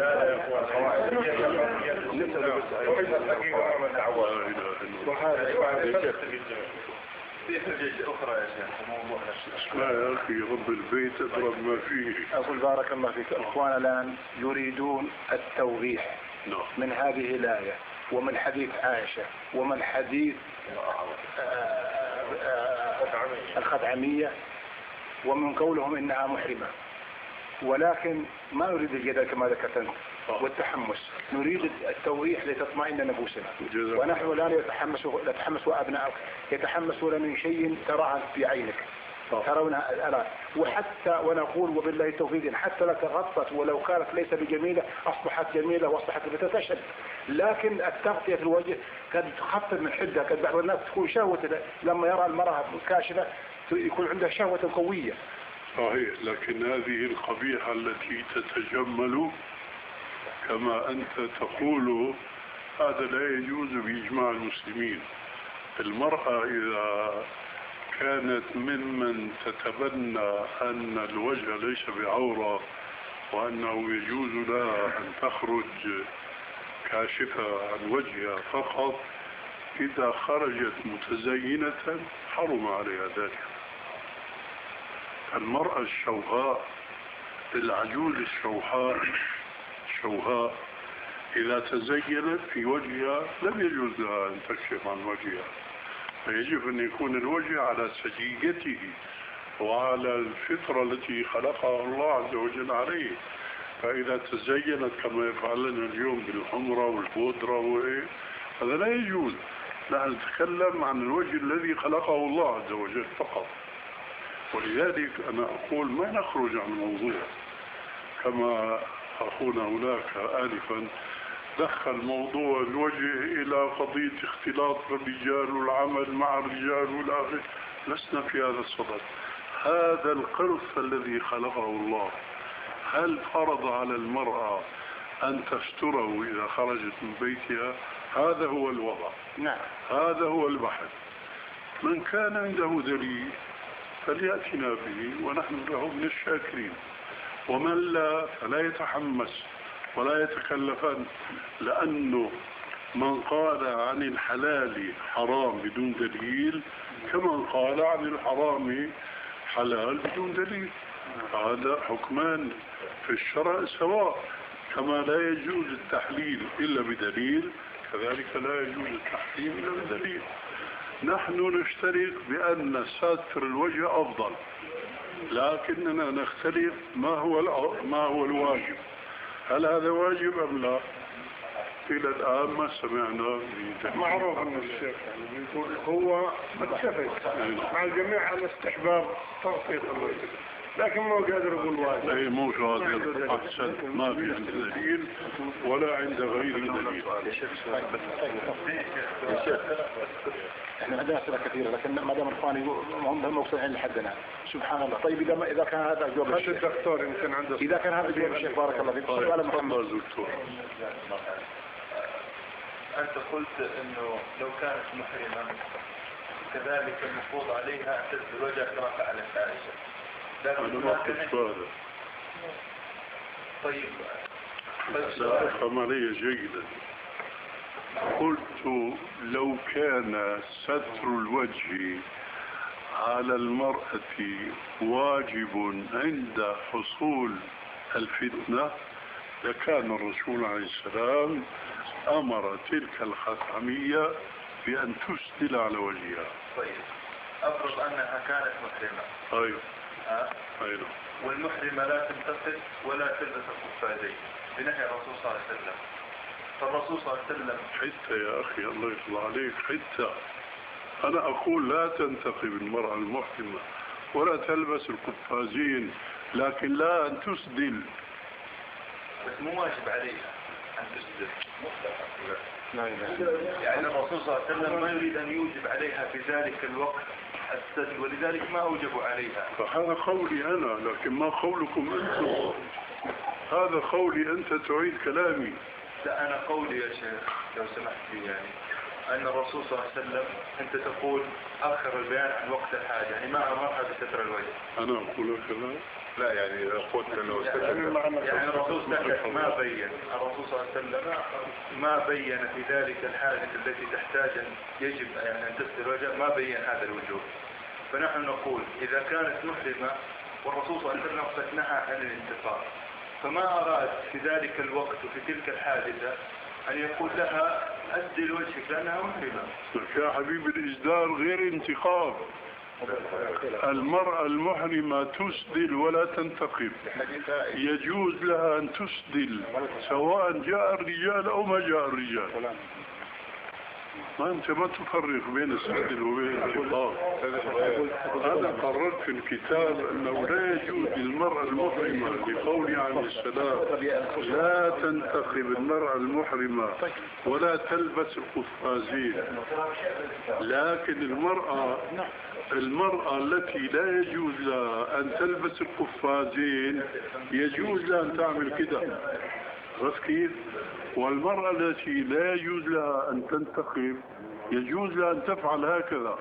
اسمع يا أخي، رب البيت أضرب ما فيه. أقول بارك الله فيك. أخوانا الآن يريدون التوضيح من هذه الآية ومن حديث عائشة ومن حديث الخدعمية ومن قولهم إنها محرمة، ولكن ما نريد الجدل كما ذكرت أنت والتحمس، نريد التوضيح لتطمئن نفوسنا. ونحن لا نتحمس وأبنائك يتحمسون من شيء تراه في عينك ترونها الآن، وحتى ونقول وبالله التوفيق حتى لا تغطت ولو كانت ليس بجميلة أصبحت جميلة وأصبحت بتتشد، لكن التغطية في الوجه قد تخفف من حدة. قد بعض الناس تكون شهوة لما يرى المرأة كاشفة يكون عندها شهوة قوية. صحيح، لكن هذه القبيحة التي تتجمل كما أنت تقول هذا لا يجوز بإجماع المسلمين. المرأة إذا كانت ممن تتبنى أن الوجه ليس بعورة وأنه يجوز لها أن تخرج كاشفة عن وجهها فقط، إذا خرجت متزينة حرم عليها ذلك. المرأة الشوهاء، العجوز الشوهاء إذا تزينت في وجهها لم يجوز لها أن تكشف عن وجهها، فيجب أن يكون الوجه على سجيته وعلى الفطرة التي خلقها الله عز وجل عليه. فإذا تزينت كما يفعلن اليوم بالحمرة والبودرة هذا لا يجوز. نحن نتكلم عن الوجه الذي خلقه الله عز وجل فقط. ولذلك أنا أقول ما نخرج عن الموضوع كما أخونا هناك آنفا دخل موضوع الوجه إلى قضية اختلاط الرجال والعمل مع الرجال والآخر. لسنا في هذا الصدد. هذا القرص الذي خلقه الله هل فرض على المرأة أن تستره إذا خرجت من بيتها؟ هذا هو الوضع. نعم. هذا هو البحث. من كان عنده دليل فليأتنا به ونحن له من الشاكرين، ومن لا فلا يتحمس ولا يتكلفن، لأنه من قال عن الحلال حرام بدون دليل كمن قال عن الحرام حلال بدون دليل. هذا حكمان في الشرع سواء، كما لا يجوز التحليل إلا بدليل كذلك لا يجوز التحريم إلا بدليل. نحن نشترك بأن ساتر الوجه أفضل، لكننا نختلف ما هو الواجب. هل هذا واجب أم لا؟ إلى الآن ما سمعنا. معروف أن الشيخ يعني يقول هو متفق مع الجميع على استحباب تغطية الوجه، لكن ما قادر يقول واجب. أي مو قادر. أحسن، ما في عند دليل ولا عند غيره دليل. احنا عندنا أسئلة كثيرة، لكن ما دام الإخوان هم موصلين لحدنا. سبحان الله. طيب إذا كان هذا جواب الشيخ الدكتور يمكن عنده. إذا كان هذا جواب الشيخ بارك الله فيك. على محمد. دكتور. أنت قلت إنه لو كانت محرمة كذلك المفروض عليها أن تسد الوجه كما فعلت عائشة. أنا ما قلت هذا. طيب افهم علي جيدا. قلت لو كان ستر الوجه على المرأة واجب عند حصول الفتنة لكان الرسول عليه السلام أمر تلك الخثعمية بأن تسدل على وجهها. طيب أفرض أنها كانت محرمة. أيوه. أيوه. والمحرمة لا تنتقد ولا تلبس القفازين بنهي الرسول صلى الله عليه وسلم. فالرسول صلى الله عليه وسلم حتى يا أخي الله يطلع عليك حتى أنا أقول لا تنتقب المرأة المحرمة ولا تلبس القفازين لكن لا أن تسدل. بس مو واجب عليها أن تسدل. يعني الرسول صلى الله عليه وسلم ما يريد أن يوجب عليها في ذلك الوقت السدل ولذلك ما أوجب عليها. فهذا قولي أنا لكن ما قولكم أنتم. هذا قولي أنت تعيد كلامي. لا أنا قولي يا شيخ لو سمحت لي يعني أن الرسول صلى الله عليه وسلم أنت تقول أخر البيان عن وقت الحاجة يعني ما أمرها بستر الوجه. أنا أقول كذا. لا يعني قلت لو يعني الرسول سكت ما بين. الرسول صلى الله عليه وسلم ما بين في ذلك الحاجة التي تحتاج يجب يعني أن تستر الوجه ما بين هذا الوجوب. فنحن نقول إذا كانت محرمة والرسول صلى الله عليه وسلم قد نهى عن الانتقاب فما أراد في ذلك الوقت وفي تلك الحادثة أن يقول لها أسدل وجهك لأنها محرمة. يا حبيبي الإسدال غير انتقاب. المرأة المحرمة تسدل ولا تنتقب. يجوز لها أن تسدل سواء جاء الرجال أو ما جاء الرجال. ما أنت ما تفرق بين السدل وبين الانتقاب. أنا قررت في الكتاب أنه لا يجوز للمرأة المحرمة لقول عليه السلام لا تنتقب المرأة المحرمة ولا تلبس القفازين. لكن المرأة التي لا يجوز لها أن تلبس القفازين يجوز لها أن تعمل كده. عرفت كيف؟ والمرأة التي لا يجوز لها أن تنتقب يجوز لها أن تفعل هكذا.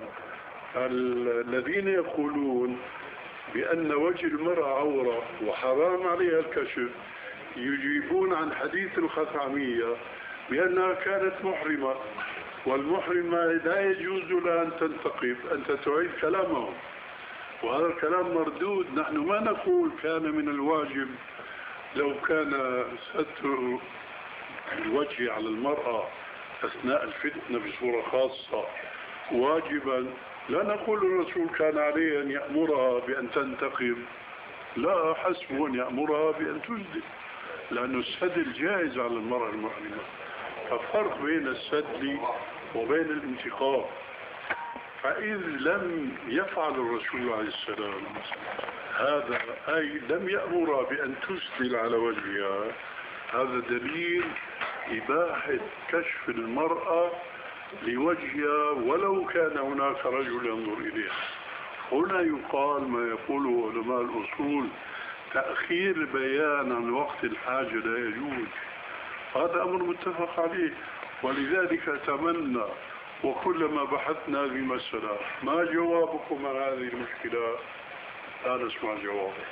الذين يقولون بأن وجه المرأة عورة وحرام عليها الكشف يجيبون عن حديث الخثعمية بأنها كانت محرمة والمحرمة لا يجوز لها أن تنتقب. أنت تعيد كلامهم وهذا الكلام مردود. نحن ما نقول كان من الواجب لو كان ستر الوجه على المرأة أثناء الفتنة بصورة خاصة واجبا لا نقول الرسول كان عليه أن يأمرها بأن تنتقب. لا حسب أن يأمرها بأن تسدل لأن السدل جائز على المرأة المحرمة. ففرق بين السدل وبين الانتقاب. فإذ لم يفعل الرسول عليه السلام هذا أي لم يأمرها بأن تسدل على وجهها هذا دليل إباحة كشف المرأة لوجهها ولو كان هناك رجل ينظر إليها. هنا يقال ما يقوله علماء الأصول تأخير البيان عن وقت الحاجة لا يجوز. هذا أمر متفق عليه ولذلك أتمنى وكلما بحثنا في مسألة ما جوابكم عن هذه المشكلة لا نسمع جوابه.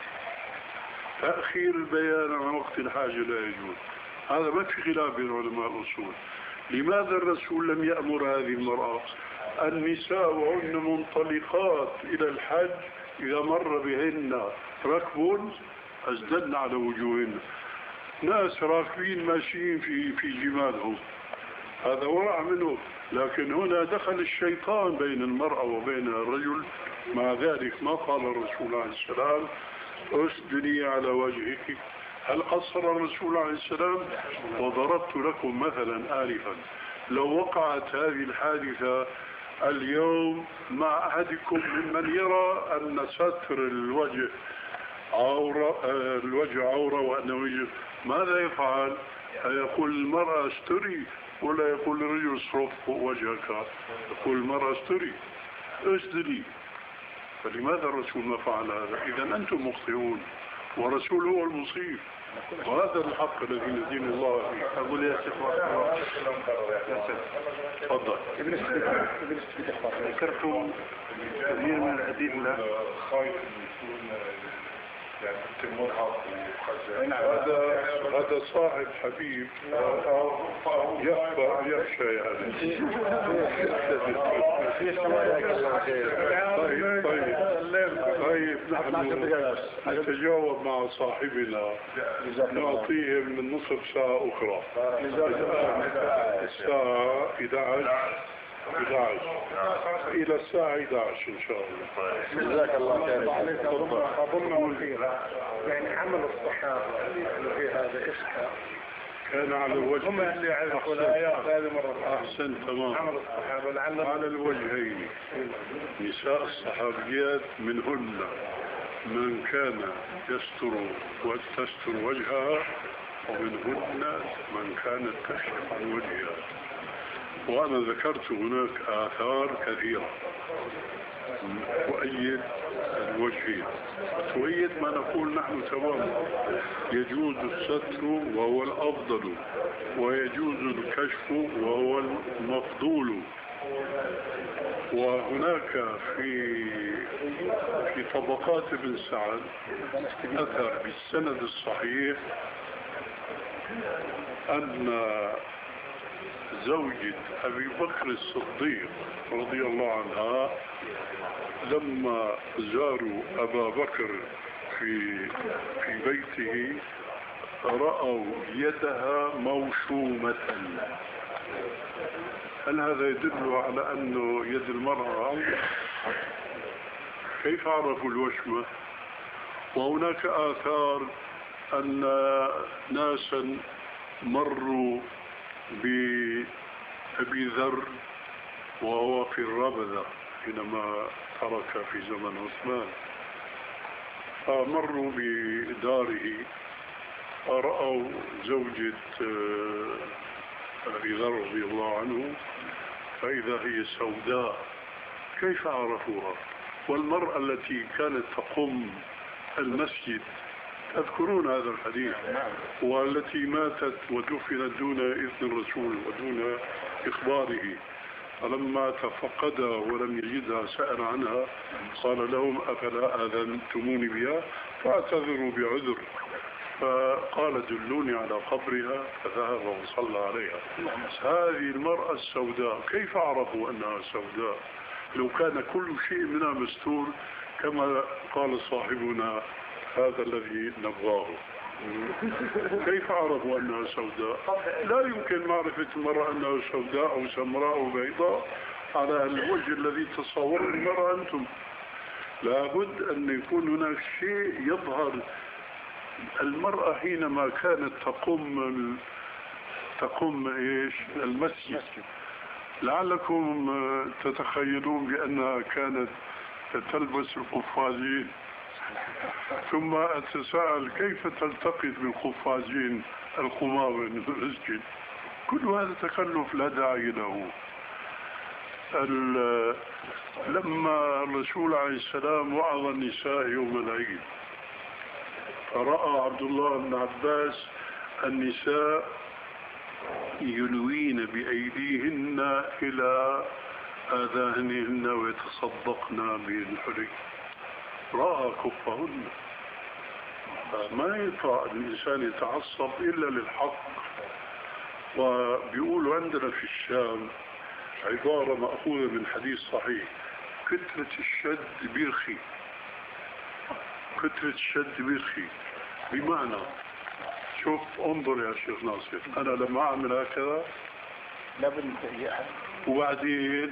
تأخير البيان عن وقت الحاجة لا يجوز. هذا ما في خلاف بين علماء الأصول. لماذا الرسول لم يأمر هذه المرأة؟ النساء وهن منطلقات إلى الحج إذا مر بهن ركب أسدلن على وجوهن. ناس راكبين ماشيين في جمالهم هذا ورع منه. لكن هنا دخل الشيطان بين المرأة وبين الرجل. مع ذلك ما قال الرسول عليه السلام اسدلي على وجهك. هل قصر الرسول عليه السلام؟ وضربت لكم مثلا آلفا لو وقعت هذه الحادثة اليوم مع أحدكم ممن يرى أن ستر الوجه عورة وأنه يجب ماذا يفعل؟ يقول المرأة استري ولا يقول الرجل اصرف وجهك؟ يقول المرأة استري اسدلي. فلماذا الرسول ما فعل هذا؟ إذا أنتم مخطئون ورسول هو المصيب وهذا الحق الذي ندين الله فيه. أقول يا شيخ تفضل. ذكرتم كثير من الأدلة يعني كنت مرهق هذا صاحب حبيب يخشى يعني. طيب نحن نتجاوب مع صاحبنا نعطيه من نصف ساعة أخرى. الساعة 11 إلى الساعة 11 إن شاء الله. جزاك الله خير. أظن يعني عمل الصحابة في هذا إشكال كان على الوجه هم اللي يعرفوا الآيات هذه مرة. أحسن تمام. عمل الصحابة على الوجهين. نساء الصحابيات منهن من كان يستر وتستر وجهها ومنهن من كانت تكشف عن وجهها. وأنا ذكرت هناك آثار كثيرة تؤيد الوجهين، تؤيد ما نقول نحن تماما. يجوز الستر وهو الأفضل، ويجوز الكشف وهو المفضول. وهناك في طبقات ابن سعد أثر بالسند الصحيح أن زوجة أبي بكر الصديق رضي الله عنها لما زاروا أبا بكر في بيته رأوا يدها موشومة. هل هذا يدل على أنه يد المرأة؟ كيف عرفوا الوشمة؟ وهناك آثار أن ناسا مروا بأبي ذر وهو في الربذة حينما ترك في زمن عثمان، مروا بداره رأوا زوجة أبي ذر رضي الله عنه فإذا هي سوداء. كيف عرفوها؟ والمرأة التي كانت تقوم المسجد تذكرون هذا الحديث، والتي ماتت ودفنت دون إذن الرسول ودون إخباره، فلما تفقدها ولم يجدها سأل عنها قال لهم أفلا آذنتموني بها فاعتذروا بعذر، فقال دلوني على قبرها فذهب وصلى عليها. هذه المرأة السوداء كيف عرفوا أنها سوداء لو كان كل شيء منها مستور كما قال صاحبنا هذا الذي نبغاه؟ كيف عرفوا أنها سوداء؟ لا يمكن معرفة المرأة أنها سوداء أو سمراء أو بيضاء على الوجه الذي تصور المرأة أنتم. لابد أن يكون هناك شيء يظهر. المرأة حينما كانت تقوم المسجد لعلكم تتخيلون بأنها كانت تلبس القفازين، ثم أتساءل كيف تلتقط بالقفازين القمامة من المسجد؟ كل هذا تكلف لا داعي له. لما الرسول عليه السلام وعظ النساء يوم العيد فرأى عبد الله بن عباس النساء ينوين بأيديهن إلى آذانهن ويتصدقن بالحلي، رأى كفهن. ما يطاع الإنسان يتعصب إلا للحق. وبيقولوا عندنا في الشام عبارة مأخوذة من حديث صحيح: كثرة الشد بيرخي. كثرة الشد بيرخي بمعنى، شوف انظر يا شيخ ناصر، أنا لما أعمل هكذا وبعدين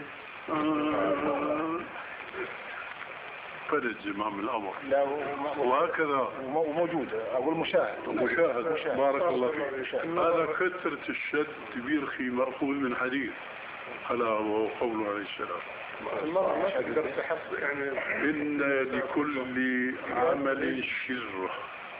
فرد زمام الأمر وهكذا وموجود أقول مشاهد بارك الله فيك. هذا كثرة الشد بيرخي مأخوذ من حديث ألا وهو قوله عليه السلام: إن لكل عمل شرة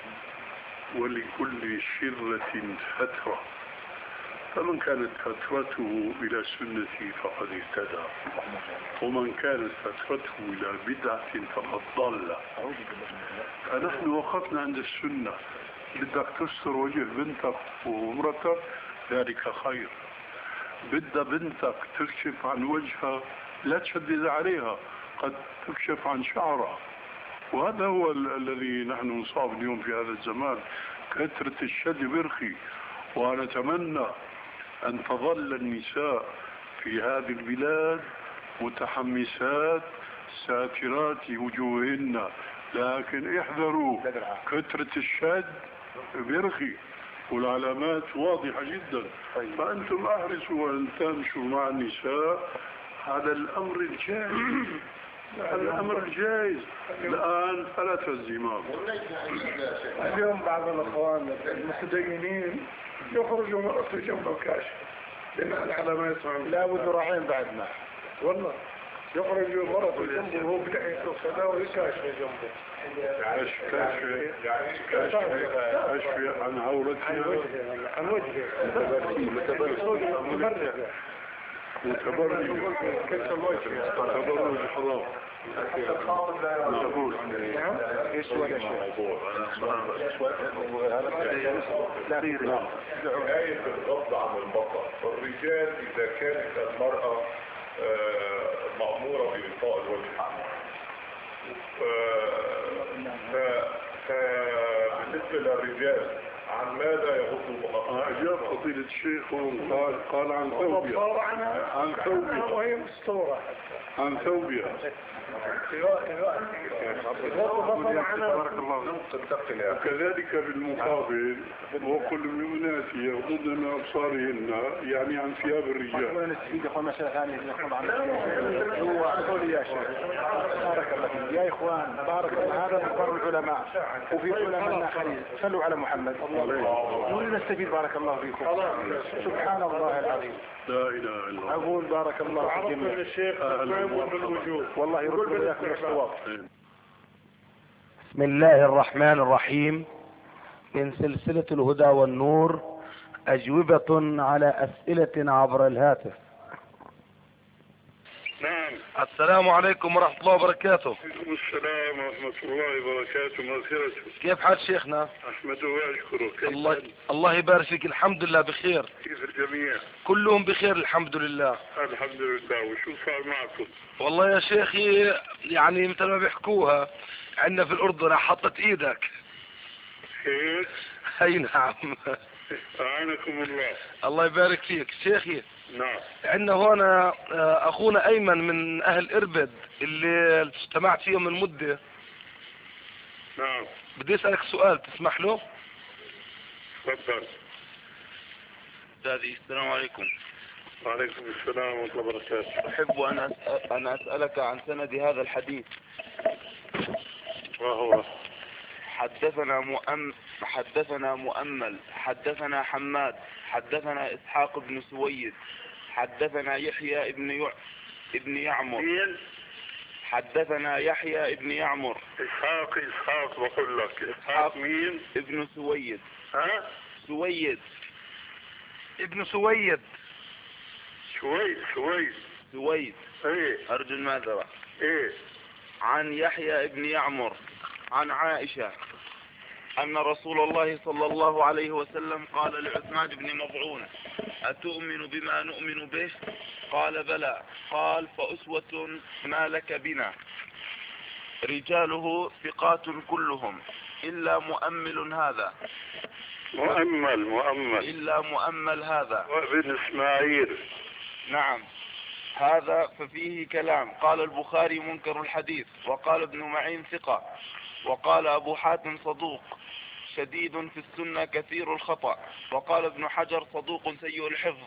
ولكل شرة فترة، فمن كانت فترته إلى سنتي فقد اهتدى، ومن كانت فترته إلى بدعة فقد ضل. فنحن وقفنا عند السنة. بدك تستر وجه بنتك ومرتك ذلك خير. بدها بنتك تكشف عن وجهها لا تشدد عليها، قد تكشف عن شعرها. وهذا هو الذي نحن نصاب اليوم في هذا الزمان، كثرة الشد برخي. ونتمنى أن تظل النساء في هذه البلاد متحمسات ساترات وجوههن، لكن احذروا كثرة الشد برخي والعلامات واضحة جدا. فأنتم أحرصوا أن تمشوا مع النساء على الأمر الجائز، الأمر الجائز الآن فلا الزمام. اليوم بعض الأخوان المتدينين يخرجوا مرة جنب الكاشف بناء على ما يسمعون. لا وذراعين بعدنا والله يخرجوا مرة جنبه وهو بلحية الصلاة ويكاشف جنبه. كشف عن عورتها، عن وجهه متبرج حرام. نقول ايش ولا شيء. آية الغض عن البصر. الرجال إذا كانت المرأة مأمورة بإلقاء الوجه، فبالنسبة للرجال عن ماذا يغضوا؟ أجاب فضيلة الشيخ قال عن ثوبها، عن ثوبها وهي مستورة عن ثوبها. وكذلك بالمقابل وكل المؤمنات يغضضن من أبصارهن، يعني عن ثياب الرجال. بارك الله فيك يا إخوان، بارك الله. هذا مقر العلماء وفي علماء آخرين. صلوا على محمد ونستفيد. بارك الله فيكم. سبحان الله العظيم، لا إله إلا الله. أقول بارك الله في الجميع. الشيخ بالوجود والله يرد إياكم الصواب. بسم الله الرحمن الرحيم. من سلسلة الهدى والنور، أجوبة على أسئلة عبر الهاتف. نعم. السلام عليكم ورحمة الله وبركاته. عليكم السلام ورحمة الله وبركاته. مغفرته. كيف حال شيخنا؟ أحمده وأشكره. الله يبارك فيك. الحمد لله بخير. كيف الجميع؟ كلهم بخير الحمد لله. الحمد لله. وشو صار معكم؟ والله يا شيخي يعني مثل ما بيحكوها عندنا في الأردن حطت إيدك. هيك؟ أي نعم. أعانكم الله. الله يبارك فيك شيخي. نعم. عندنا هنا أخونا أيمن من أهل إربد اللي اجتمعت فيهم من مدة. نعم. بدي أسألك سؤال تسمح له؟ تفضل. أستاذي السلام عليكم. وعليكم السلام ورحمة الله وبركاته. أحب أن أسألك عن سند هذا الحديث. وهو حدثنا مؤمل، حدثنا حماد، حدثنا إسحاق بن سويد، حدثنا يحيى ابن يعمر. حدثنا يحيى ابن يعمر. إسحاق بقول لك. إسحاق مين؟ ابن سويد. ها؟ سويد. ابن سويد. سويد. ايه. أرجو المعذرة. ايه. عن يحيى ابن يعمر عن عائشة أن رسول الله صلى الله عليه وسلم قال لعثمان بن مظعون: أتؤمن بما نؤمن به؟ قال: بلى. قال: فأسوة ما لك بنا. رجاله ثقات كلهم إلا مؤمل هذا. إلا مؤمل هذا وابن إسماعيل. نعم. هذا ففيه كلام. قال البخاري: منكر الحديث. وقال ابن معين: ثقة. وقال أبو حاتم: صدوق شديد في السنة كثير الخطأ. وقال ابن حجر: صدوق سيء الحفظ.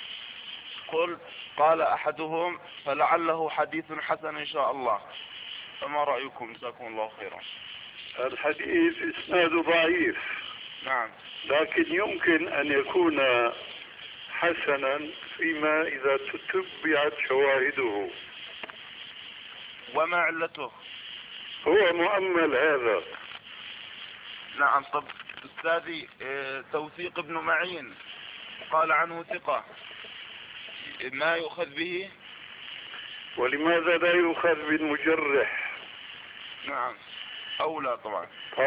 قال أحدهم: فلعله حديث حسن إن شاء الله. فما رأيكم؟ جزاكم الله خيرا. الحديث إسناده ضعيف. نعم. لكن يمكن أن يكون حسنا فيما إذا تتبعت شواهده. وما علته؟ هو مؤمل هذا. نعم. طب أستاذي، توثيق ابن معين قال عنه ثقة، ما يؤخذ به؟ ولماذا لا يؤخذ بالمجرح؟ نعم. أولى طبعا.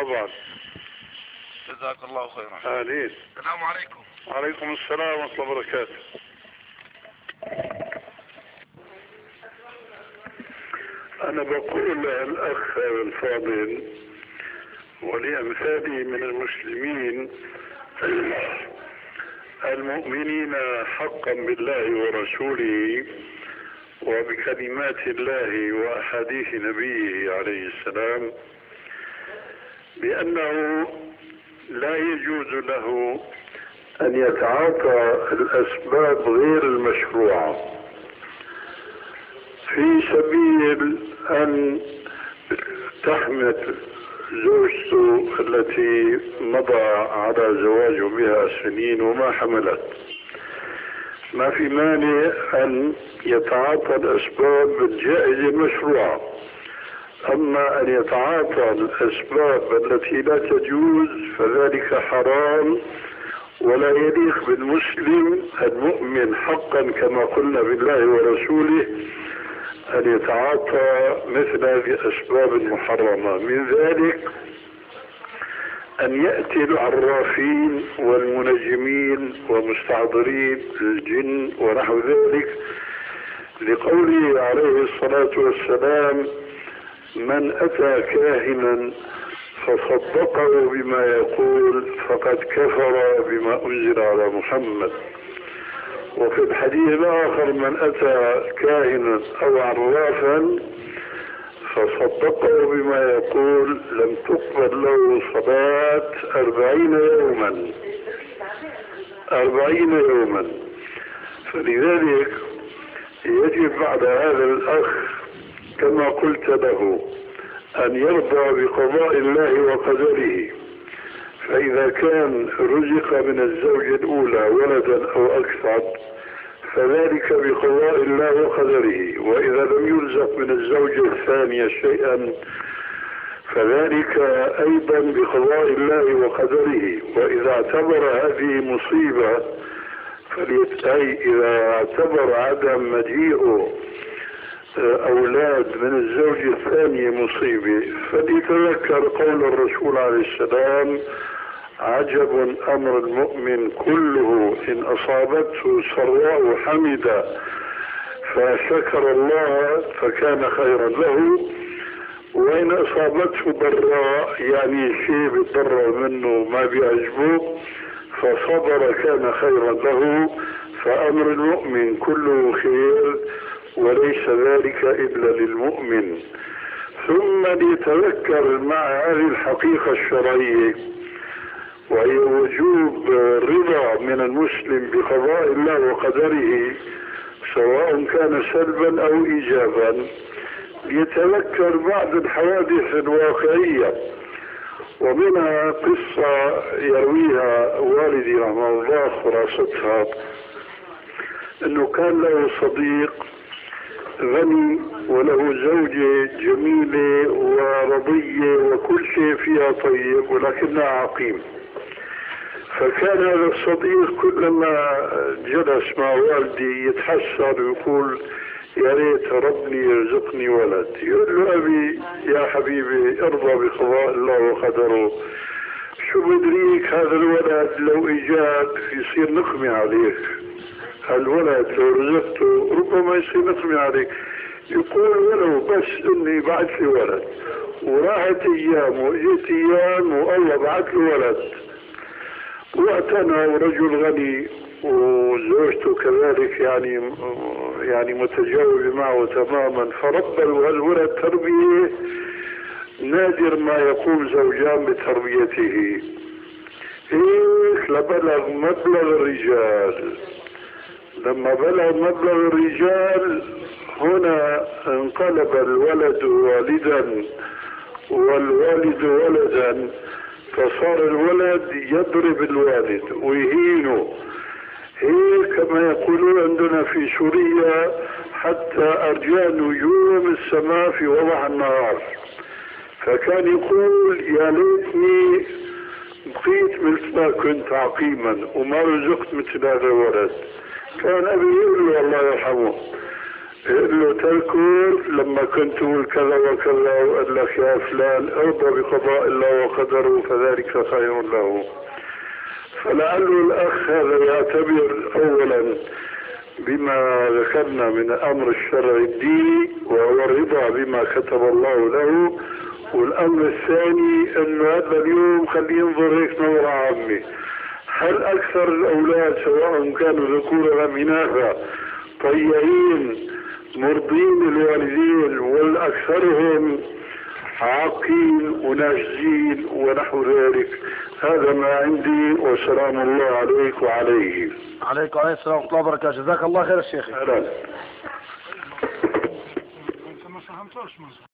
جزاك الله خيرا. آمين. السلام عليكم. وعليكم السلام ورحمة الله وبركاته. أنا بقول الأخ الفاضل ولأمثالي من المسلمين المؤمنين حقا بالله ورسوله وبكلمات الله وأحاديث نبيه عليه السلام بأنه لا يجوز له أن يتعاطى الأسباب غير المشروعة في سبيل أن تحمل زوجته التي مضى على زواجه بها سنين وما حملت. ما في مانع أن يتعاطى الأسباب الجائزة المشروعة، أما أن يتعاطى الأسباب التي لا تجوز فذلك حرام ولا يليق بالمسلم المؤمن حقا كما قلنا بالله ورسوله أن يتعاطى مثل هذه الأسباب المحرمة. من ذلك أن يأتي العرافين والمنجمين ومستعضرين الجن ونحو ذلك، لقوله عليه الصلاة والسلام: من أتى كاهنا فصدقه بما يقول فقد كفر بما أنزل على محمد. وفي الحديث الآخر: من أتى كاهنا أو عرافا فصدقه بما يقول لم تقبل له صلاة 40 يوما. فلذلك يجب بعد هذا الأخ كما قلت له أن يرضى بقضاء الله وقدره، فإذا كان رزق من الزوجة الأولى ولدا أو أكثر فذلك بقضاء الله وقدره، وإذا لم يرزق من الزوجة الثانية شيئا فذلك أيضا بقضاء الله وقدره. وإذا اعتبر هذه مصيبة إذا اعتبر عدم مجيء أولاد من الزوجة الثانية مصيبة فليتذكر قول الرسول عليه السلام: عجب أمر المؤمن كله إن أصابته سراء حمد فشكر الله فكان خيرا له، وإن أصابته ضراء يعني شيء بيتضرر منه ما بيعجبه فصبر كان خيرا له. فأمر المؤمن كله خير وليس ذلك إلا للمؤمن. ثم ليتذكر مع هذه الحقيقة الشرعية وهي وجوب الرضا من المسلم بقضاء الله وقدره سواء كان سلبا أو إيجابا، يتذكر بعض الحوادث الواقعية. ومنها قصة يرويها والدي رحمه الله خلاصتها أنه كان له صديق غني وله زوجة جميلة ورضية وكل شيء فيها طيب ولكنها عقيم. فكان هذا الصديق كلما جلس مع والدي يتحسر ويقول: يا ريت ربني يرزقني ولد. يقول له: أبي يا حبيبي ارضى بقضاء الله وقدره، شو بدريك هذا الولد لو إجاد يصير نقمة عليك، الولد لو رزقته ربما يصير نقمة عليك. يقول: ولو بس اني بعت لي ولد. وراحت ايام واجت ايام والله بعت له ولد، واعتنى ورجل غني وزوجته كذلك يعني متجاوبة معه تماما، فربى الولد تربية نادر ما يقوم زوجان بتربيته. هيك لبلغ مبلغ الرجال. لما بلغ مبلغ الرجال هنا انقلب الولد والدا والوالد ولدا، فصار الولد يضرب الوالد ويهينه. هيك كما يقولون عندنا في سوريا: حتى أرجاء نجوم السماء في وضح النهار. فكان يقول: يا ليتني بقيت مثل ما كنت عقيما وما رزقت مثل هذا الولد. كان أبي يقول له الله يرحمه، يقول له: تذكر لما كنت تقول كذا وكذا وقال لك يا فلان ارضى بقضاء الله وقدره فذلك خير له. فلعله الأخ هذا يعتبر أولا بما ذكرنا من الأمر الشرعي الديني وهو الرضا بما كتب الله له. والأمر الثاني أنه هذا اليوم خلي ينظر هيك نظرة عامة، هل أكثر الأولاد سواء كانوا ذكورا أم إناثا طيعين مرضين للوالدين والأكثرهم عاقين وناشزين ونحو ذلك؟ هذا ما عندي، وسلام الله عليك وعليه. عليكم وعليكم السلام ورحمة الله وبركاته. جزاك الله خير الشيخ. أهلا.